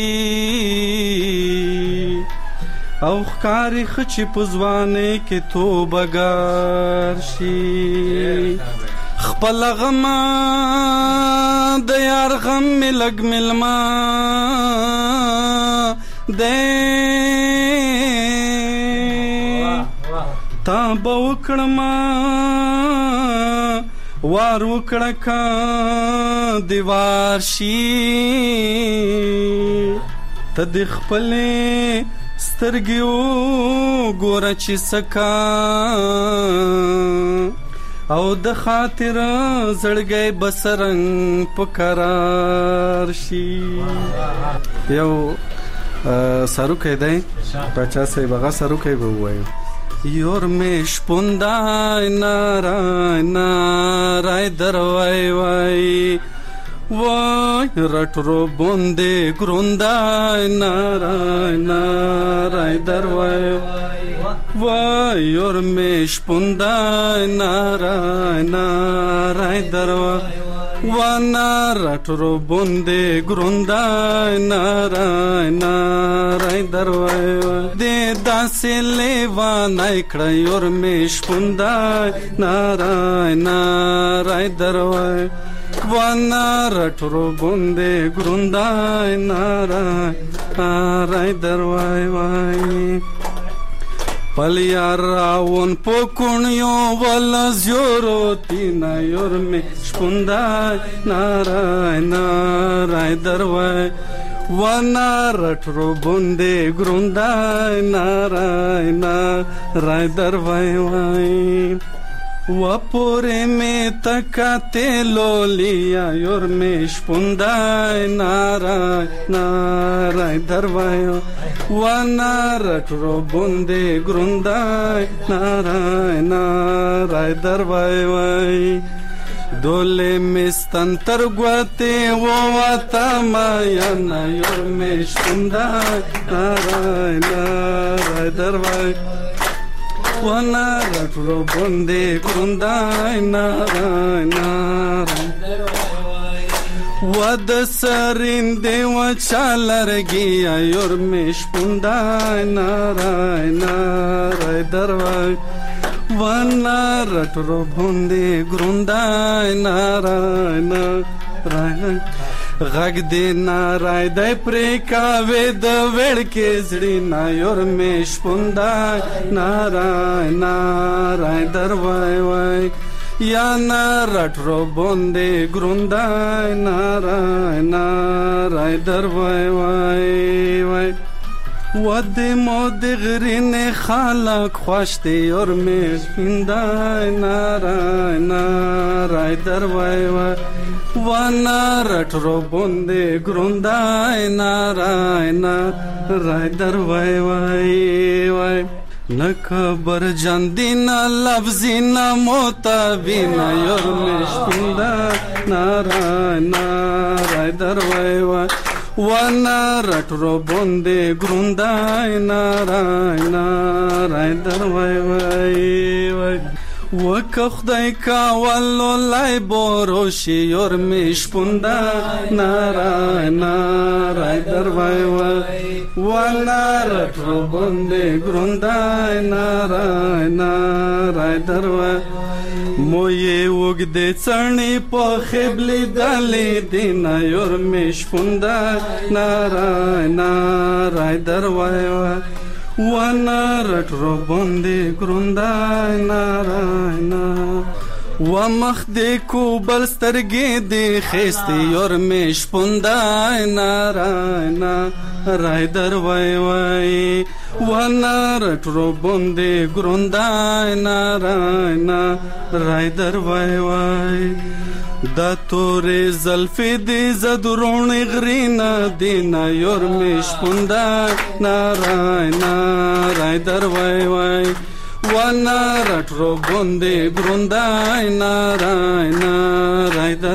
او ښکاري ښه چې په ځوانۍ کې توبهګار شي. خپله غمه د یار غم مې لږ مېلمه دی، تا به وکړمه وار وکړه که دیوار شي، ته د خپلې سترګې وګوره چې سکه، او د خاطر زړګی به سرنګ په قرار شي. یو سروکی دی پاچا صاحب، هغه سروکی به ووایو یور مې شپوندای نارای نارای دروای وای وای رټرو بوندې ګروندای نارای نارای دروای وای یور مې شپوندای نارای نارای دروای وانا رټرو بوندې ګروندای نارای نارای دروای دې داسې لیوانای کړه یور مې شپوندای نارای نارای دروای وانا رټرو بوندې ګروندای نارای نارای دروای وای پلیار راون پوکونیو ولزیورو تینا یور می شپوندای نارای نارای دروای وانا رټرو بوندې ګروندای نارای نارای دروای وای و پوره می تکاته لولیا یور می شپوندای نارای نارای دروای وانا رټرو بوندې ګروندای نارای نارای دروای وای دوله مستن تر ګوته و وتا ما یا یور می شپوندای نارای نارای دروای وانا رټرو بوندې ګروندای نارای نارای و د سرندې و چالرګي یور مې شپوندای نارای نارای دروای وانا رټرو بوندې ګروندای نارای نارای غږ دې نارای دی پرې کاوې د وړ کې زړی نا یور مې شپوندای نارای نارای دروای وای یا نا رټرو بوندې ګروندای نارای نارای دروای وای وای ود مود غرین خالق خوشت یور می شپوندای نارای نارای دروای وای وانا رټرو بوندې ګروندای نارای نارای دروای وای وای نکبر جاندینا لفظینا موتابینا یور می شپوندای نارای نارای دروای وای وانا رټرو بوندې ګروندای نارای نارای دروای وای وای وکه خدای کاولو لای بوروشي یور می شپوندای نارای نارای دروای وای وانا رټرو بوندې ګروندای نارای نارای دروای مو یې وګدې څڼې په خبلې دلې دینا یور می شپوندای نارای نارای دروای وای وانا رټرو بوندې ګروندای نارای و مخ دې کوبل سترګې دې خېستې یور مې شپونده ناراینا رای در وای وای و نارټ رو بوندې ګرونده ناراینا رای در وای وای دا تورې زلفې دې زدرونې غرینا دینا یور مې شپونده ناراینا رای در وای وای وانا رټ رو بوندې ګروندای ناراینا رای در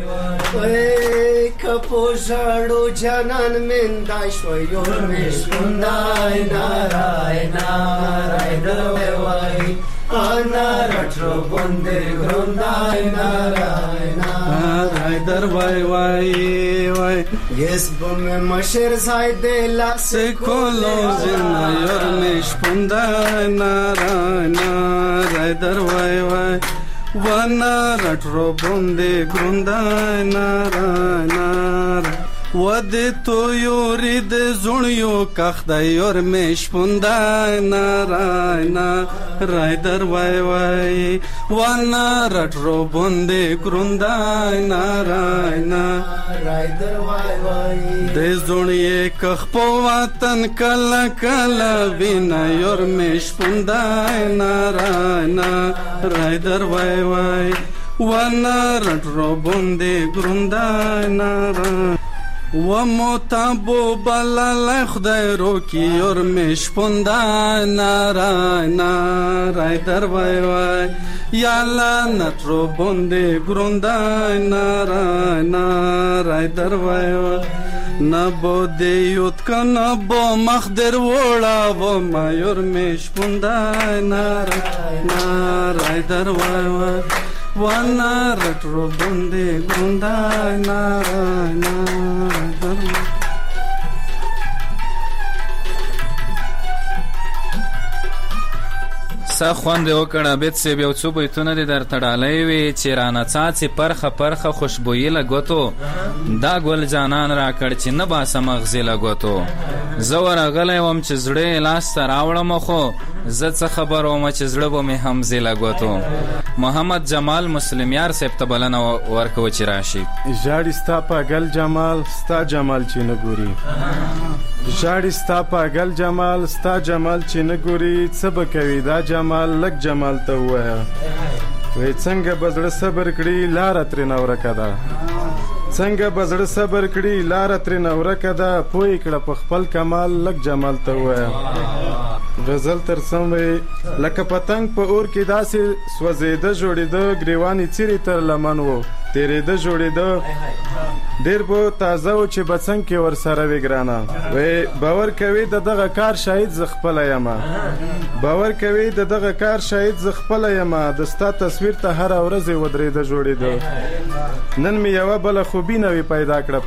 وای کپو ژړو جانان مندای شو یور مې شپونده ناراینا رای در وای انا رټ رو بوندې ګروندای ناراینا رای در وای وای وای یس بم مشر زاید لاس کولو زنا یور مې شپونده ناراینا رای در وای وای وانا رټ رو بوندې ګروندای ناراینا و د تو یوري د زړیو کخدای یور مې شپونده ناراینا رای در وای وای وانا رټ رو بوندې ګروندای ناراینا رای در وای وای د زړیې کخ په وطن کله کله وینا یور مې شپونده ناراینا رای در وای وای وانا رټ رو بوندې ګروندای ناراینا و متابو بلال خدای رو کی یور مې شپونده ناراینا رای در وای وای یا لعنت رو بوندې ګروندای ناراینا رای در وای وای نبو دیوت کنا بو مخ در وړه و ما یور مې شپونده ناراینا رای در وای وای وانا رټ رو بوندې ګروندای ناراینا سا خوند وکړه بیت سیب یو څو بیتونه دې درته ډالۍ وي چې رانه څاڅې پرخه پرخه خوشبویي له ګوتو دا ګل جانان راکړ چې نه باسه مغزي له ګوتو زه ورغلی وم چې زړه لاس ته راوړم خو زه څه خبر وم چې زړه به مې همزې له ګوتو محمد جمال مسلمیار صاحب ته بلنه ورکوه چې راشي ژاړي ستا پاګل جمال ستا جمال چې نه ګوري ژاړي ستا پاګل جمال ستا جمال چې نه ګوري څه به کوي دا جمال لږ جمال ته ووایه وایي څنګه به زړه صبر کړي لاره ترېنه ورکه ده څنګه به زړه صبر کړي لاره ترېنه ورکه ده پوه کړه په خپل کمال لږ جمال ته ووایه غزل ترسم وی لکه پتنګ په اور کې داسې سوځېده جوړېده ګریوانې څیرې تر لمن و تیرېده جوړېده ډېر به تازه و چې بڅنګ کې ورسره وي ګرانه وی باور کوي د دغه کار شاهد زه خپله یمه باور کوي د دغه کار شاهد زه خپله یمه د ستا تصویر ته هره ورځ ودرېده جوړېده نن مې یوه بله خوبي نوې پیدا کړه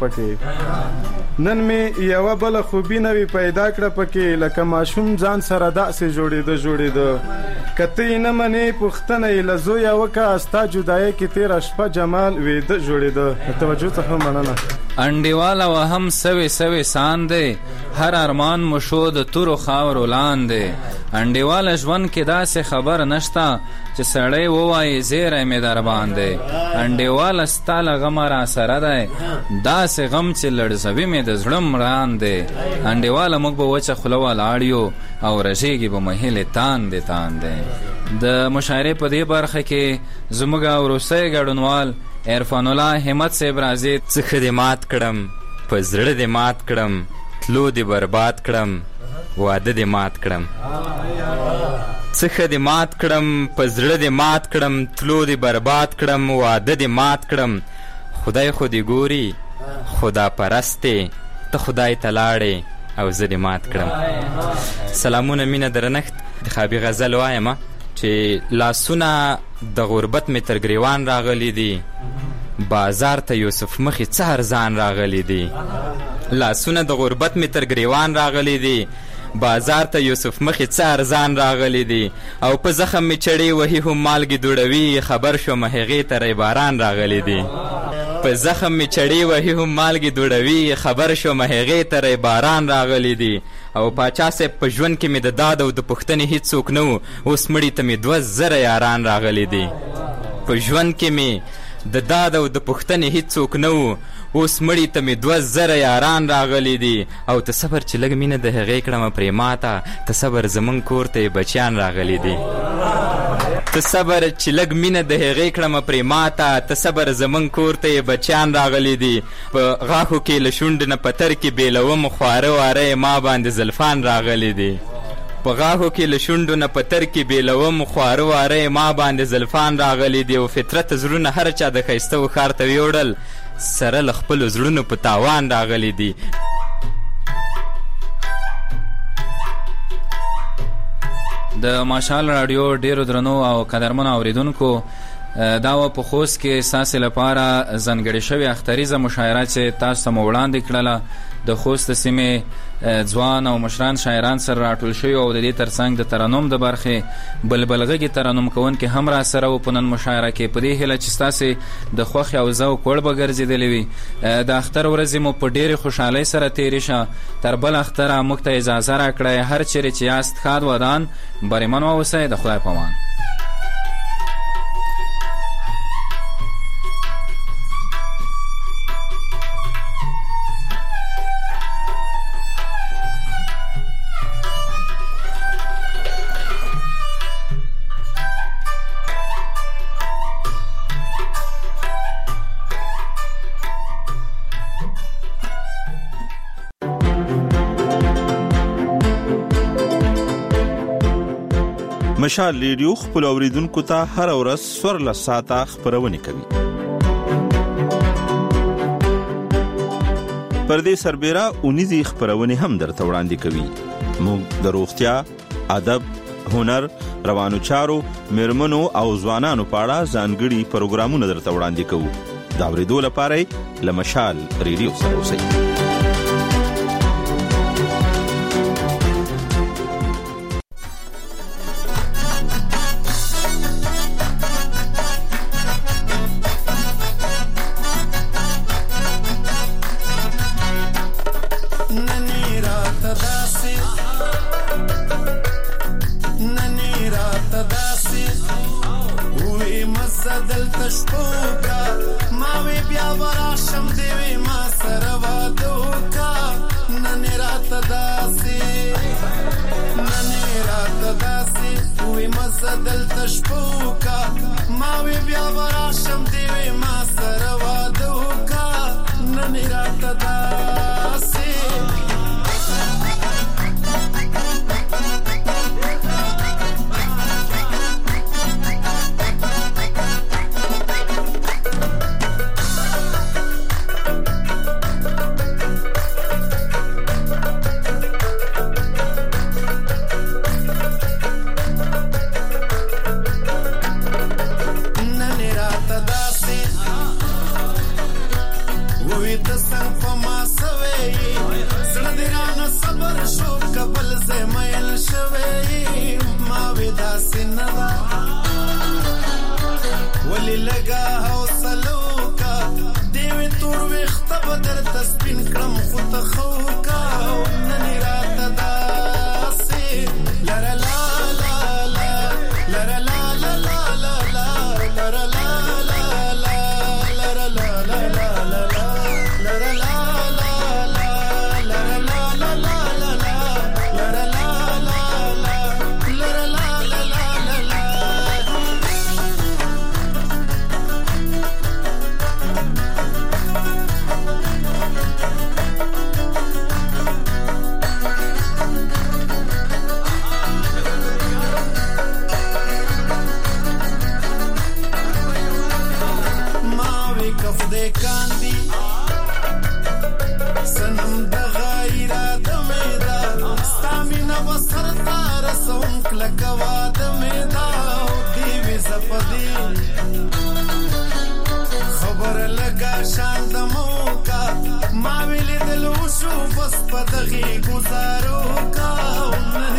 پکې نن مې یوه بله خوبي نوې پیدا کړه پکې لکه ماشوم ځان سره داسې جوړېده که ته یې نه منې پوښتنه یې له زویه وکړه ستا جدایۍ کې تېره شپه جمال ویده جوړېده توجه څخه مننه انډیواله و هم سوي سوي سان دی هر ارمان مو شو د تورو خاورو لاندې انډیواله ژوند کې داسې خبر نشته چې سړی ووایي زیری مې در باندې انډیواله ستا له غمه را سره دی داسې غم چې لړزوي مې د زړه مران دی انډیواله موږ به وچه خوله ولاړ یو او رژېږي به مهیلې تاندې تاندې د مشاعرې په دې برخه کې زموږ وروستی ګډونوال عرفان الله همت صاحب راځي څه خدمات کړم په زړه دې مات کړم تلو دې برباد کړم واده دې مات کړم څه خدمات کړم په زړه دې مات کړم تلو دې برباد کړم واده دې مات کړم خدای خو دې ګوري خدا پرستې ته خدای ته لاړې او زه دې مات کړم سلامونه مینه درنښت د خوابي غزل وایمه چې لاسونه د غربت مې تر ګریوان راغلی دي بازار ته یوسف مخې څه ارزان راغلی دي لاسونه د غربت مې تر ګریوان راغلی دي بازار ته یوسف مخې څه ارزان راغلی دي او په زخم مې چړې وهي هم مالګې دوړوي خبر شوم هغې ته ری باران راغلی دي په زخم مې چړې وهي هم مالګې دوړوي خبر شوم هغې ته ری باران راغلی دي او پاچا صاحب په ژوند کې مې د داد او د پوښتنې هیڅ څوک نه و اوس مړي ته مې 2000 یاران راغلی دي په ژوند کې مې د داد او د پوښتنې هیڅوک نه و. اوس مړي ته مې 2000 یاران راغلي دي او ته صبر چې لږ مینه د هغې کړمه پرې ماته، ته صبر زمونږ کور ته یې بچیان راغلي دي. ته صبر چې لږ مینه د هغې کړمه پرې ماته، ته صبر زمونږ کور ته یې بچیان راغلي دي. په غاښو کې له شونډ نه پتر کې بیلوم خواره واره یې ما باندې زلفان راغلي دي. په غاښو کې له شونډو نه پتر کې بیلوم خواره واره یې ما باندې زلفان راغلي دي. او فطرت زړونه هر چا د ښایسته و ښار ته ویوړل، سره له خپلو زړونو په تاوان راغلي دي. د ماشال راډیو ډیرو درنو او قدرمنو اوریدونکو، دا و په خوست کې ستاسې لپاره ځانګړې شوې اختریزه مشاعره چې تاسو ته مو وړاندې کړله. د خوست سیمې ځوان او مشران شاعران سره راټول شوي او د دې ترڅنګ د ترنم د برخې بلبل غږي ترنم کوونکي هم را سره و په نن مشاعره کې. په دې هیله چې ستاسې د خوښې او ذوق وړ به ګرځېدلې وي. د اختر ورځې مو په ډېرې خوشحالۍ سره تېرې شه. تر بل اختره موږ ته اجازه راکړئ. هر چیرې چې یاست ښاد ودان بریمن واوسئ. د خدای په امان. مشال ریډیو خپل اوریدونکو ته هر ورځ 14 ساعته خبرونه کوي. پردې سربېره اونیزي خبرونه هم درته وړاندې کوي. موږ د روغتیا، ادب، هنر، روانو چارو، میرمنو او ځوانانو په اړه ځانګړي پروګرامونه درته وړاندې کوو. دا اوریدو لپاره له مشال ریډیو سره اوسئ. ما ویل دل وشو بس پدغي گزارو کا